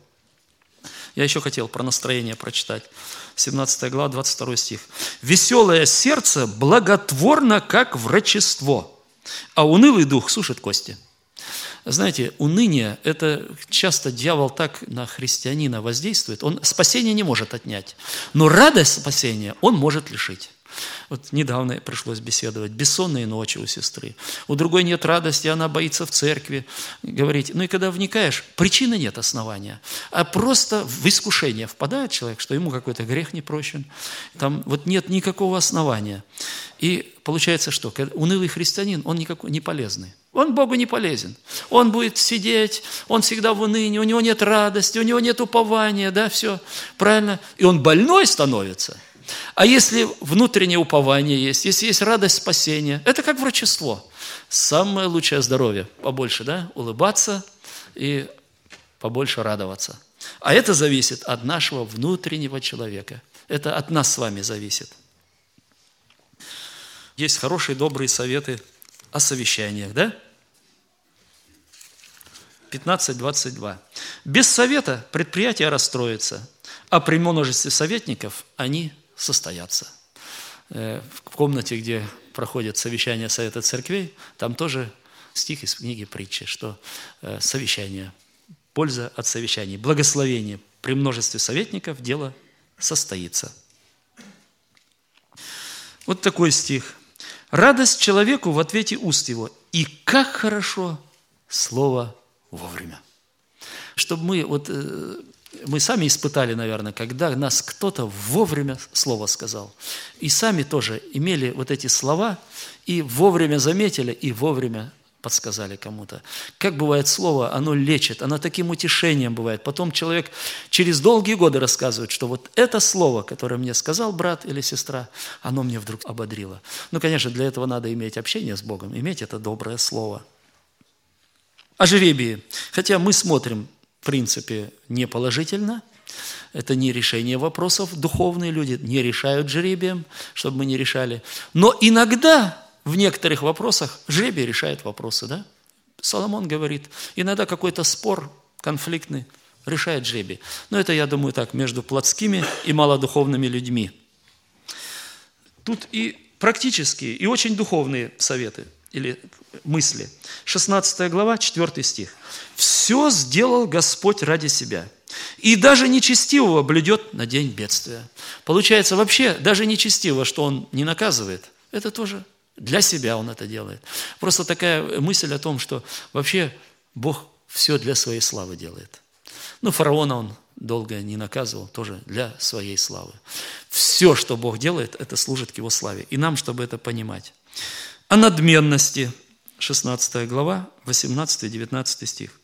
Я еще хотел про настроение прочитать. семнадцатая глава, двадцать второй стих. «Веселое сердце благотворно, как врачество, а унылый дух сушит кости». Знаете, уныние – это часто дьявол так на христианина воздействует. Он спасение не может отнять, но радость спасения он может лишить. Вот недавно пришлось беседовать. Бессонные ночи у сестры. У другой нет радости, она боится в церкви говорить. Ну и когда вникаешь, причины нет основания. А просто в искушение впадает человек, что ему какой-то грех не прощен. Там вот нет никакого основания. И получается что? Унылый христианин, он никакой, не полезный. Он Богу не полезен. Он будет сидеть, он всегда в унынии, у него нет радости, у него нет упования, да, все, правильно. И он больной становится. А если внутреннее упование есть, если есть радость спасения, это как врачество. Самое лучшее здоровье. Побольше, да, улыбаться и побольше радоваться. А это зависит от нашего внутреннего человека. Это от нас с вами зависит. Есть хорошие, добрые советы о совещаниях, да? пятнадцать двадцать два. «Без совета предприятие расстроится, а при множестве советников они состоятся». В комнате, где проходят совещания Совета церквей, там тоже стих из книги притчи, что совещание, польза от совещаний, благословение при множестве советников дело состоится. Вот такой стих. «Радость человеку в ответе уст его, и как хорошо слово вовремя». Чтобы мы, вот, мы сами испытали, наверное, когда нас кто-то вовремя слово сказал. И сами тоже имели вот эти слова, и вовремя заметили, и вовремя подсказали кому-то. Как бывает слово, оно лечит, оно таким утешением бывает. Потом человек через долгие годы рассказывает, что вот это слово, которое мне сказал брат или сестра, оно мне вдруг ободрило. Ну, конечно, для этого надо иметь общение с Богом, иметь это доброе слово. О жребии. Хотя мы смотрим, в принципе, не положительно. Это не решение вопросов. Духовные люди не решают жребием, чтобы мы не решали. Но иногда в некоторых вопросах жребий решает вопросы, да? Соломон говорит, иногда какой-то спор конфликтный решает жребий. Но это, я думаю, так, между плотскими и малодуховными людьми. Тут и практические, и очень духовные советы или мысли. шестнадцатая глава, четвёртый стих. «Все сделал Господь ради себя, и даже нечестивого блюдет на день бедствия». Получается, вообще, даже нечестивого, что он не наказывает, это тоже для себя он это делает. Просто такая мысль о том, что вообще Бог все для своей славы делает. Ну, фараона он долго не наказывал, тоже для своей славы. Все, что Бог делает, это служит к Его славе. И нам, чтобы это понимать. О надменности, шестнадцатая глава, восемнадцатый-девятнадцатый стих.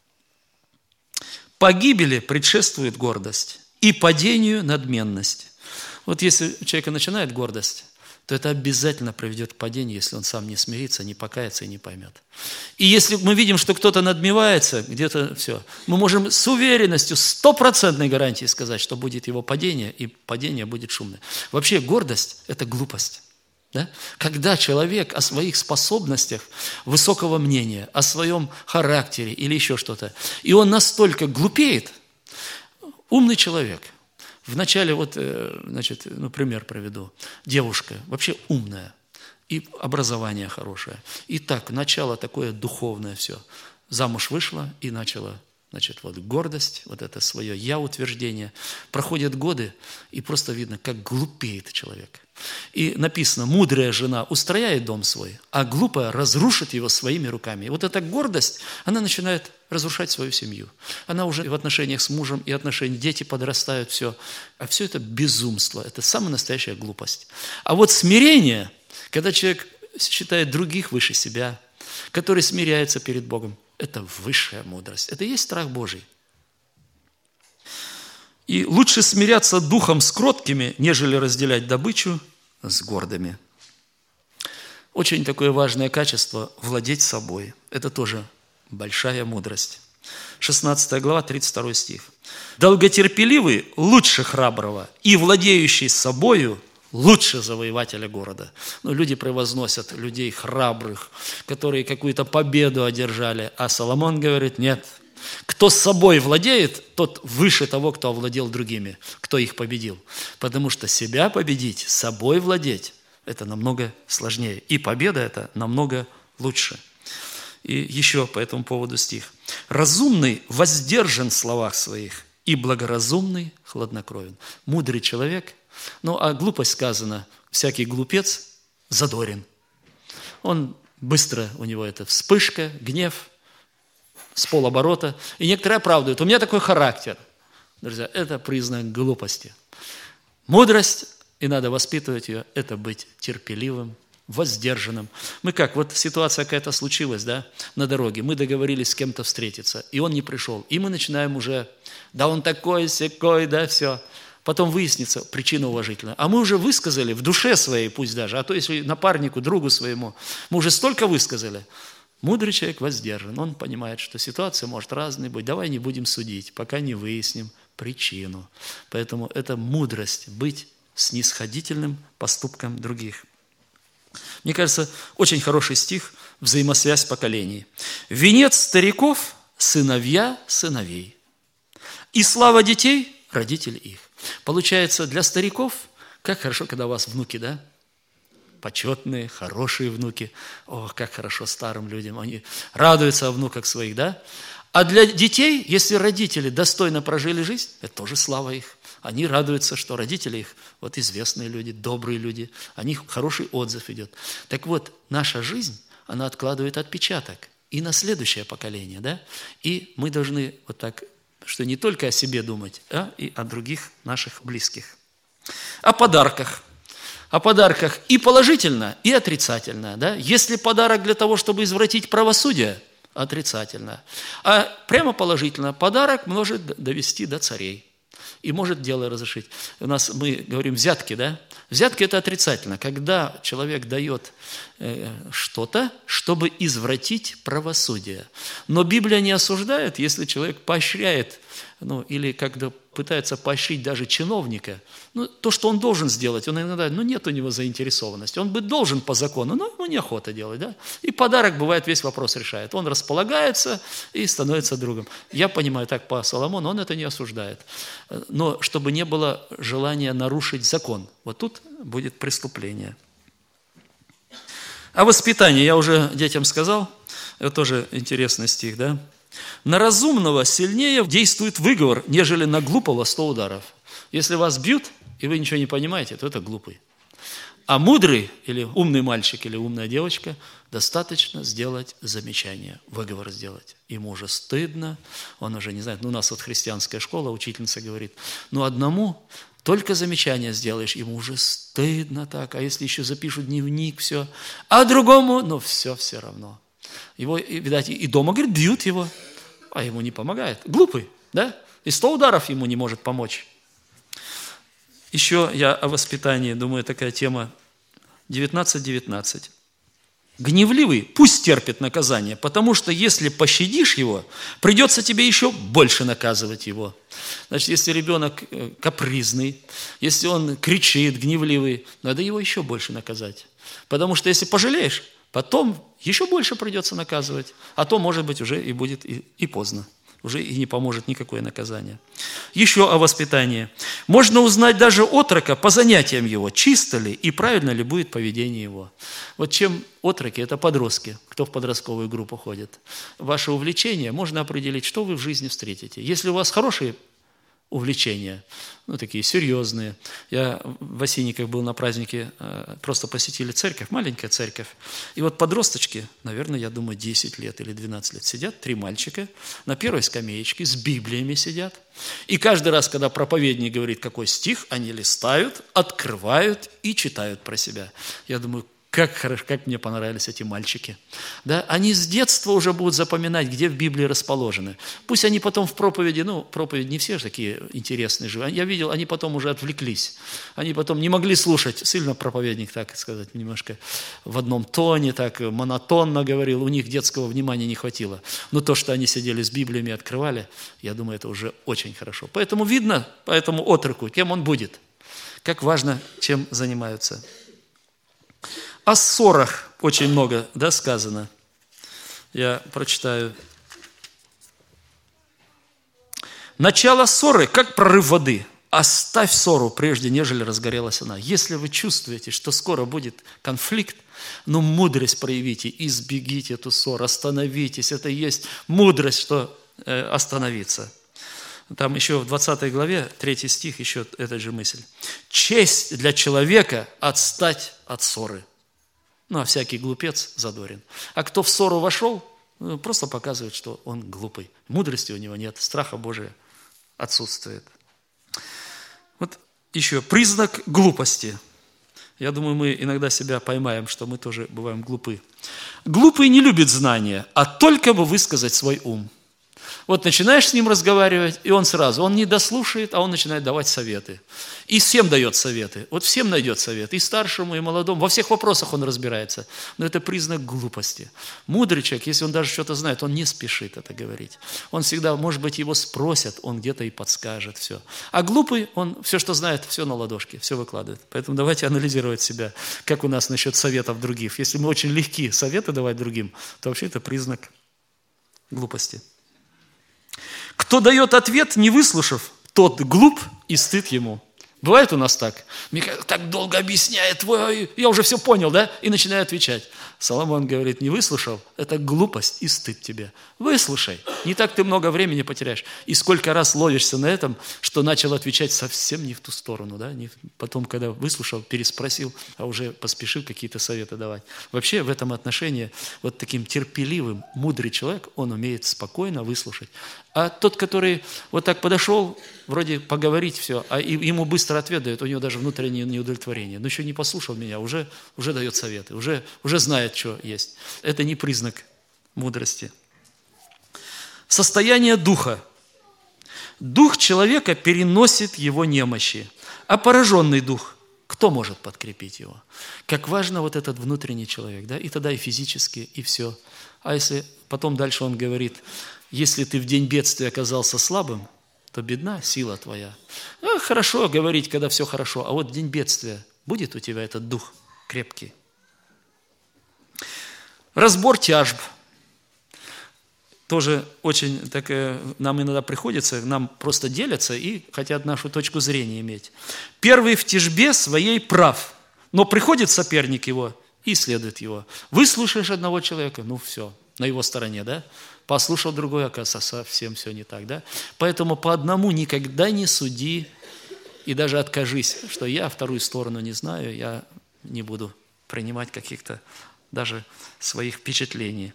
Погибели предшествует гордость, и падению надменность. Вот если у человека начинает гордость, то это обязательно приведет к падению, если он сам не смирится, не покается и не поймет. И если мы видим, что кто-то надмевается, где-то все, мы можем с уверенностью, стопроцентной гарантией сказать, что будет его падение, и падение будет шумное. Вообще гордость – это глупость. Да? Когда человек о своих способностях, высокого мнения, о своем характере или еще что-то, и он настолько глупеет, умный человек. Вначале, вот, значит, ну, пример приведу. Девушка, вообще умная, и образование хорошее. И так, начало такое духовное все. Замуж вышла и начала, значит, вот гордость, вот это свое я-утверждение. Проходят годы, и просто видно, как глупеет человек. И написано, мудрая жена устрояет дом свой, а глупая разрушит его своими руками. И вот эта гордость, она начинает разрушать свою семью. Она уже в отношениях с мужем, и отношения, дети подрастают, все. А все это безумство, это самая настоящая глупость. А вот смирение, когда человек считает других выше себя, который смиряется перед Богом, это высшая мудрость. Это и есть страх Божий. И лучше смиряться духом с кроткими, нежели разделять добычу с гордыми. Очень такое важное качество – владеть собой. Это тоже большая мудрость. шестнадцатая глава, тридцать второй стих. «Долготерпеливый лучше храброго, и владеющий собою лучше завоевателя города». Ну, люди превозносят людей храбрых, которые какую-то победу одержали, а Соломон говорит, нет, кто с собой владеет, тот выше того, кто овладел другими, кто их победил. Потому что себя победить, собой владеть, это намного сложнее. И победа это намного лучше. И еще по этому поводу стих. «Разумный воздержан в словах своих, и благоразумный хладнокровен». Мудрый человек, ну а глупость сказано, всякий глупец задорен. Он быстро, у него это вспышка, гнев, с полоборота. И некоторые оправдывают. У меня такой характер. Друзья, это признак глупости. Мудрость, и надо воспитывать ее, это быть терпеливым, воздержанным. Мы как, вот ситуация какая-то случилась, да, на дороге. Мы договорились с кем-то встретиться, и он не пришел. И мы начинаем уже, да он такой, сякой, да, все. Потом выяснится причина уважительная. А мы уже высказали в душе своей, пусть даже, а то если напарнику, другу своему, мы уже столько высказали. Мудрый человек воздержан, он понимает, что ситуация может разной быть. Давай не будем судить, пока не выясним причину. Поэтому это мудрость, быть снисходительным поступкам других. Мне кажется, очень хороший стих «Взаимосвязь поколений». «Венец стариков – сыновья сыновей, и слава детей – родители их». Получается, для стариков, как хорошо, когда у вас внуки, да? Почетные, хорошие внуки. О, как хорошо старым людям. Они радуются о внуках своих, да? А для детей, если родители достойно прожили жизнь, это тоже слава их. Они радуются, что родители их, вот известные люди, добрые люди, о них хороший отзыв идет. Так вот, наша жизнь, она откладывает отпечаток и на следующее поколение, да? И мы должны вот так, что не только о себе думать, а и о других наших близких. О подарках. О подарках и положительно, и отрицательно. Да? Если подарок для того, чтобы извратить правосудие, отрицательно. А прямо положительно, подарок может довести до царей. И может дело разрешить. У нас, мы говорим, взятки, да? Взятки – это отрицательно. Когда человек дает э, что-то, чтобы извратить правосудие. Но Библия не осуждает, если человек поощряет, ну, или когда пытается поощрить даже чиновника, ну, то, что он должен сделать, он иногда, ну, нет у него заинтересованности. Он бы должен по закону, но ему неохота делать, да? И подарок, бывает, весь вопрос решает. Он располагается и становится другом. Я понимаю, так по Соломону, он это не осуждает. Но чтобы не было желания нарушить закон, вот тут будет преступление. О воспитании я уже детям сказал, это тоже интересный стих, да? «На разумного сильнее действует выговор, нежели на глупого сто ударов». Если вас бьют, и вы ничего не понимаете, то это глупый. А мудрый или умный мальчик или умная девочка достаточно сделать замечание, выговор сделать. Ему уже стыдно, он уже не знает. Ну, у нас вот христианская школа, учительница говорит, ну, одному только замечание сделаешь, ему уже стыдно так, а если еще запишут дневник, все. А другому, ну, все, все равно. Его, видать, и дома, говорит, бьют его, а ему не помогает. Глупый, да? И сто ударов ему не может помочь. Еще я о воспитании, думаю, такая тема девятнадцать девятнадцать. Гневливый пусть терпит наказание, потому что если пощадишь его, придется тебе еще больше наказывать его. Значит, если ребенок капризный, если он кричит, гневливый, надо его еще больше наказать. Потому что если пожалеешь, потом еще больше придется наказывать, а то, может быть, уже и будет и, и поздно. Уже и не поможет никакое наказание. Еще о воспитании. Можно узнать даже отрока по занятиям его, чисто ли и правильно ли будет поведение его. Вот чем отроки, это подростки, кто в подростковую группу ходит. Ваше увлечение можно определить, что вы в жизни встретите. Если у вас хорошие увлечения, ну, такие серьезные. Я в Осинниках был на празднике, просто посетили церковь, маленькая церковь. И вот подросточки, наверное, я думаю, десять лет или двенадцать лет сидят, три мальчика на первой скамеечке с Библиями сидят. И каждый раз, когда проповедник говорит, какой стих, они листают, открывают и читают про себя. Я думаю, как хорошо, как мне понравились эти мальчики. Да? Они с детства уже будут запоминать, где в Библии расположены. Пусть они потом в проповеди, ну, проповедь не все же такие интересные же. Я видел, они потом уже отвлеклись. Они потом не могли слушать. Сильно проповедник, так сказать, немножко в одном тоне, так монотонно говорил. У них детского внимания не хватило. Но то, что они сидели с Библиями, открывали, я думаю, это уже очень хорошо. Поэтому видно, по этому отроку, кем он будет. Как важно, чем занимаются. О ссорах очень много, да, сказано. Я прочитаю. Начало ссоры, как прорыв воды. Оставь ссору, прежде нежели разгорелась она. Если вы чувствуете, что скоро будет конфликт, ну, мудрость проявите, избегите эту ссору, остановитесь. Это и есть мудрость, что э, остановиться. Там еще в двадцатой главе, третий стих, еще эта же мысль. Честь для человека отстать от ссоры. Ну, а всякий глупец задорен. А кто в ссору вошел, просто показывает, что он глупый. Мудрости у него нет, страха Божия отсутствует. Вот еще признак глупости. Я думаю, мы иногда себя поймаем, что мы тоже бываем глупы. Глупый не любит знания, а только бы высказать свой ум. Вот начинаешь с ним разговаривать, и он сразу, он не дослушает, а он начинает давать советы. И всем дает советы. Вот всем найдет совет, и старшему, и молодому. Во всех вопросах он разбирается. Но это признак глупости. Мудрый человек, если он даже что-то знает, он не спешит это говорить. Он всегда, может быть, его спросят, он где-то и подскажет все. А глупый, он все, что знает, все на ладошке, все выкладывает. Поэтому давайте анализировать себя, как у нас насчет советов других. Если мы очень легки советы давать другим, то вообще это признак глупости. Кто дает ответ, не выслушав, тот глуп и стыд ему. Бывает у нас так? Михаил так долго объясняет, твой, я уже все понял, да? И начинаю отвечать. Соломон говорит, не выслушал, это глупость и стыд тебе. Выслушай, не так ты много времени потеряешь. И сколько раз ловишься на этом, что начал отвечать совсем не в ту сторону, да? Не, потом, когда выслушал, переспросил, а уже поспешил какие-то советы давать. Вообще в этом отношении вот таким терпеливым, мудрый человек, он умеет спокойно выслушать. А тот, который вот так подошел, вроде поговорить все, а ему быстро ответ дает, у него даже внутреннее неудовлетворение. Но еще не послушал меня, уже, уже дает советы, уже, уже знает, что есть. Это не признак мудрости. Состояние духа. Дух человека переносит его немощи, а пораженный дух, кто может подкрепить его? Как важно вот этот внутренний человек, да? И тогда и физически, и все. А если потом дальше он говорит, если ты в день бедствия оказался слабым, то бедна сила твоя. Ну, хорошо говорить, когда все хорошо, а вот в день бедствия будет у тебя этот дух крепкий. Разбор тяжб. Тоже очень так, нам иногда приходится, нам просто делятся и хотят нашу точку зрения иметь. Первый в тяжбе своей прав, но приходит соперник его и исследует его. Выслушаешь одного человека, ну все, на его стороне, да? Послушал другой, оказывается, совсем все не так, да? Поэтому по одному никогда не суди и даже откажись, что я вторую сторону не знаю, я не буду принимать каких-то даже своих впечатлений.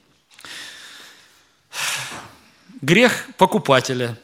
Грех покупателя.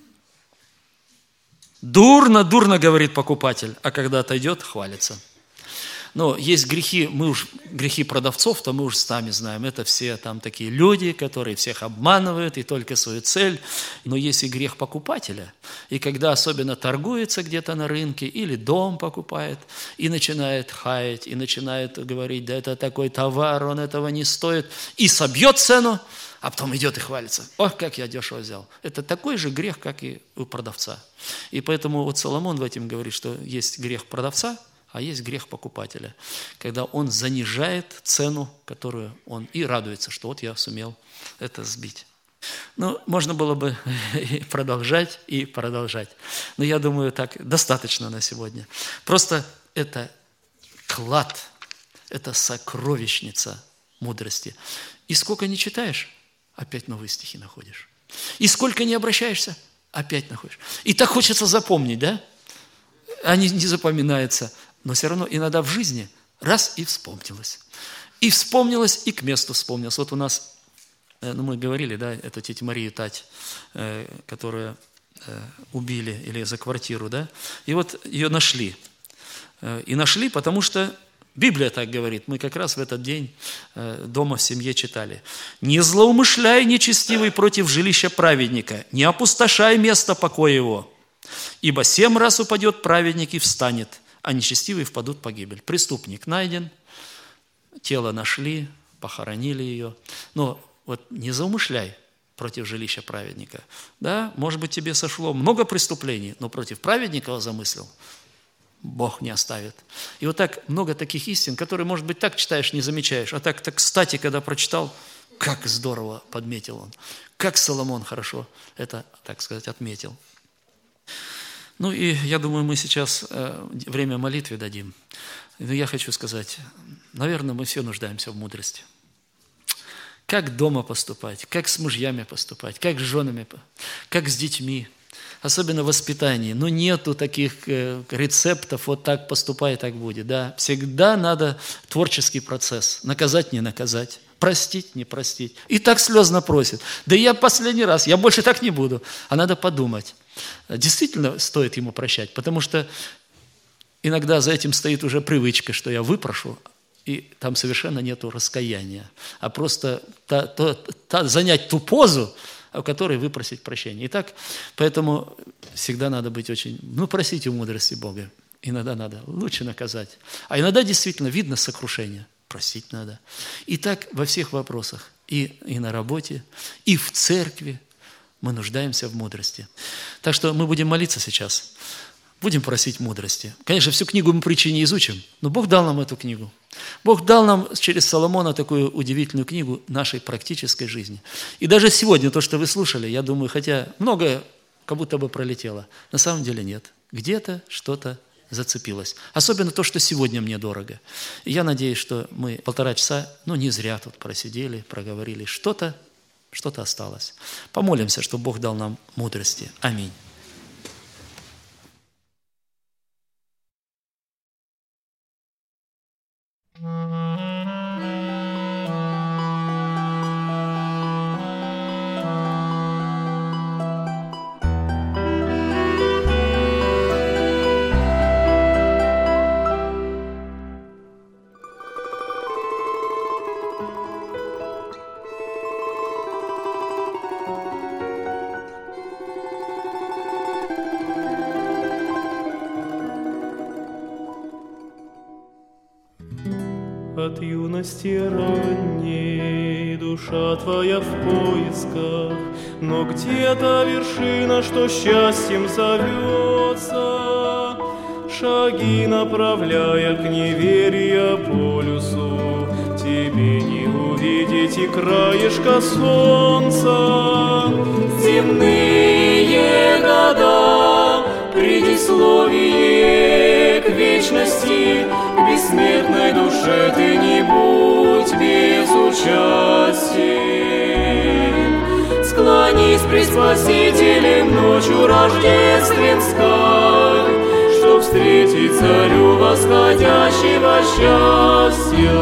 Дурно, дурно говорит покупатель, а когда отойдет, хвалится. Но есть грехи, мы уж, грехи продавцов-то мы уж сами знаем. Это все там такие люди, которые всех обманывают и только свою цель. Но есть и грех покупателя. И когда особенно торгуется где-то на рынке или дом покупает, и начинает хаять, и начинает говорить, да это такой товар, он этого не стоит, и собьет цену, а потом идет и хвалится. Ох, как я дешево взял. Это такой же грех, как и у продавца. И поэтому вот Соломон в этом говорит, что есть грех продавца, а есть грех покупателя, когда он занижает цену, которую он и радуется, что вот я сумел это сбить. Ну, можно было бы продолжать и продолжать. Но я думаю, так достаточно на сегодня. Просто это клад, это сокровищница мудрости. И сколько не читаешь, опять новые стихи находишь. И сколько не обращаешься, опять находишь. И так хочется запомнить, да? Они не запоминаются. Но все равно иногда в жизни раз и вспомнилось. И вспомнилось, и к месту вспомнилось. Вот у нас, ну мы говорили, да, это тетя Марию Тать, которую убили или за квартиру, да. И вот ее нашли. И нашли, потому что Библия так говорит. Мы как раз в этот день дома в семье читали. «Не злоумышляй, нечестивый, против жилища праведника, не опустошай место покоя его, ибо семь раз упадет праведник и встанет, а нечестивые впадут в погибель». Преступник найден, тело нашли, похоронили ее. Но вот не заумышляй против жилища праведника. Да, может быть, тебе сошло много преступлений, но против праведника замыслил, Бог не оставит. И вот так много таких истин, которые, может быть, так читаешь, не замечаешь, а так, так кстати, когда прочитал, как здорово подметил он, как Соломон хорошо это, так сказать, отметил. Ну и я думаю, мы сейчас э, время молитве дадим. Но я хочу сказать, наверное, мы все нуждаемся в мудрости. Как дома поступать, как с мужьями поступать, как с женами, как с детьми. Особенно в воспитании. Но нету таких э, рецептов, вот так поступай, так будет. Да? Всегда надо творческий процесс. Наказать, не наказать. Простить, не простить. И так слезно просит. Да я последний раз, я больше так не буду. А надо подумать. Действительно стоит ему прощать, потому что иногда за этим стоит уже привычка, что я выпрошу, и там совершенно нету раскаяния, а просто та, та, та, занять ту позу, в которой выпросить прощения. Итак, поэтому всегда надо быть очень, ну, просите у мудрости Бога. Иногда надо лучше наказать. А иногда действительно видно сокрушение. Просить надо. И так во всех вопросах. И, и на работе, и в церкви мы нуждаемся в мудрости. Так что мы будем молиться сейчас. Будем просить мудрости. Конечно, всю книгу мы притчи не изучим, но Бог дал нам эту книгу. Бог дал нам через Соломона такую удивительную книгу нашей практической жизни. И даже сегодня то, что вы слушали, я думаю, хотя многое как будто бы пролетело, на самом деле нет. Где-то что-то зацепилось. Особенно то, что сегодня мне дорого. И я надеюсь, что мы полтора часа, ну не зря тут просидели, проговорили. Что-то, что-то осталось. Помолимся, чтобы Бог дал нам мудрости. Аминь. От юности ранней душа твоя в поисках, но где-то вершина, что счастьем зовется, шаги направляя к неверия полюсу, тебе не увидеть и краешка солнца. Земные года, предисловие к вечности, к бессмертной душе ты не будь безучастен. Склонись пред Спасителем ночью рождественской, чтоб встретить царю восходящего счастья.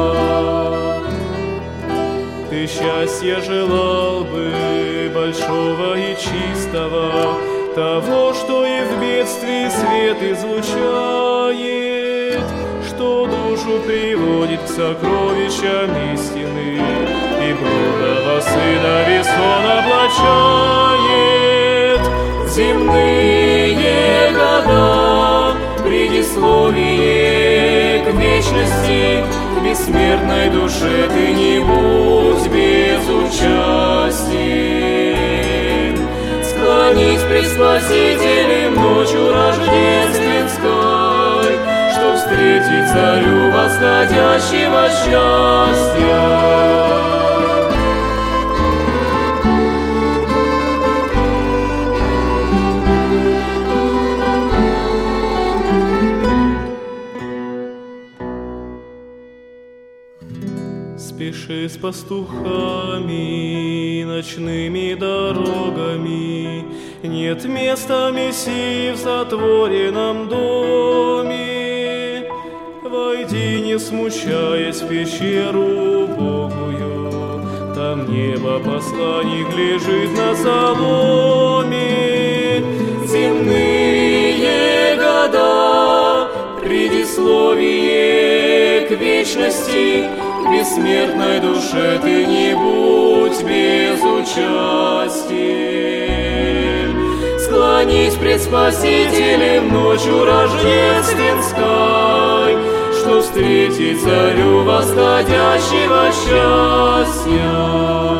Ты счастья желал бы большого и чистого, того, что и в бедствии свет излучает, что душу приводит к сокровищам истины и блудного Сына весон облачает. Земные года, предисловие к вечности, к бессмертной душе ты не будь безучастен. Склонись пред Спасителем ночью рождественской, чтоб встретить царю восходящего счастья. Спеши с пастухами ночными дорогами, нет места Мессии в затворенном доме. Войди, не смущаясь, в пещеру убогую, там небо посланник лежит на соломе. Земные года, предисловие к вечности, к бессмертной душе ты не будь безучастен. Склонись пред Спасителем ночью рождественской, что встретить царю восходящего счастья.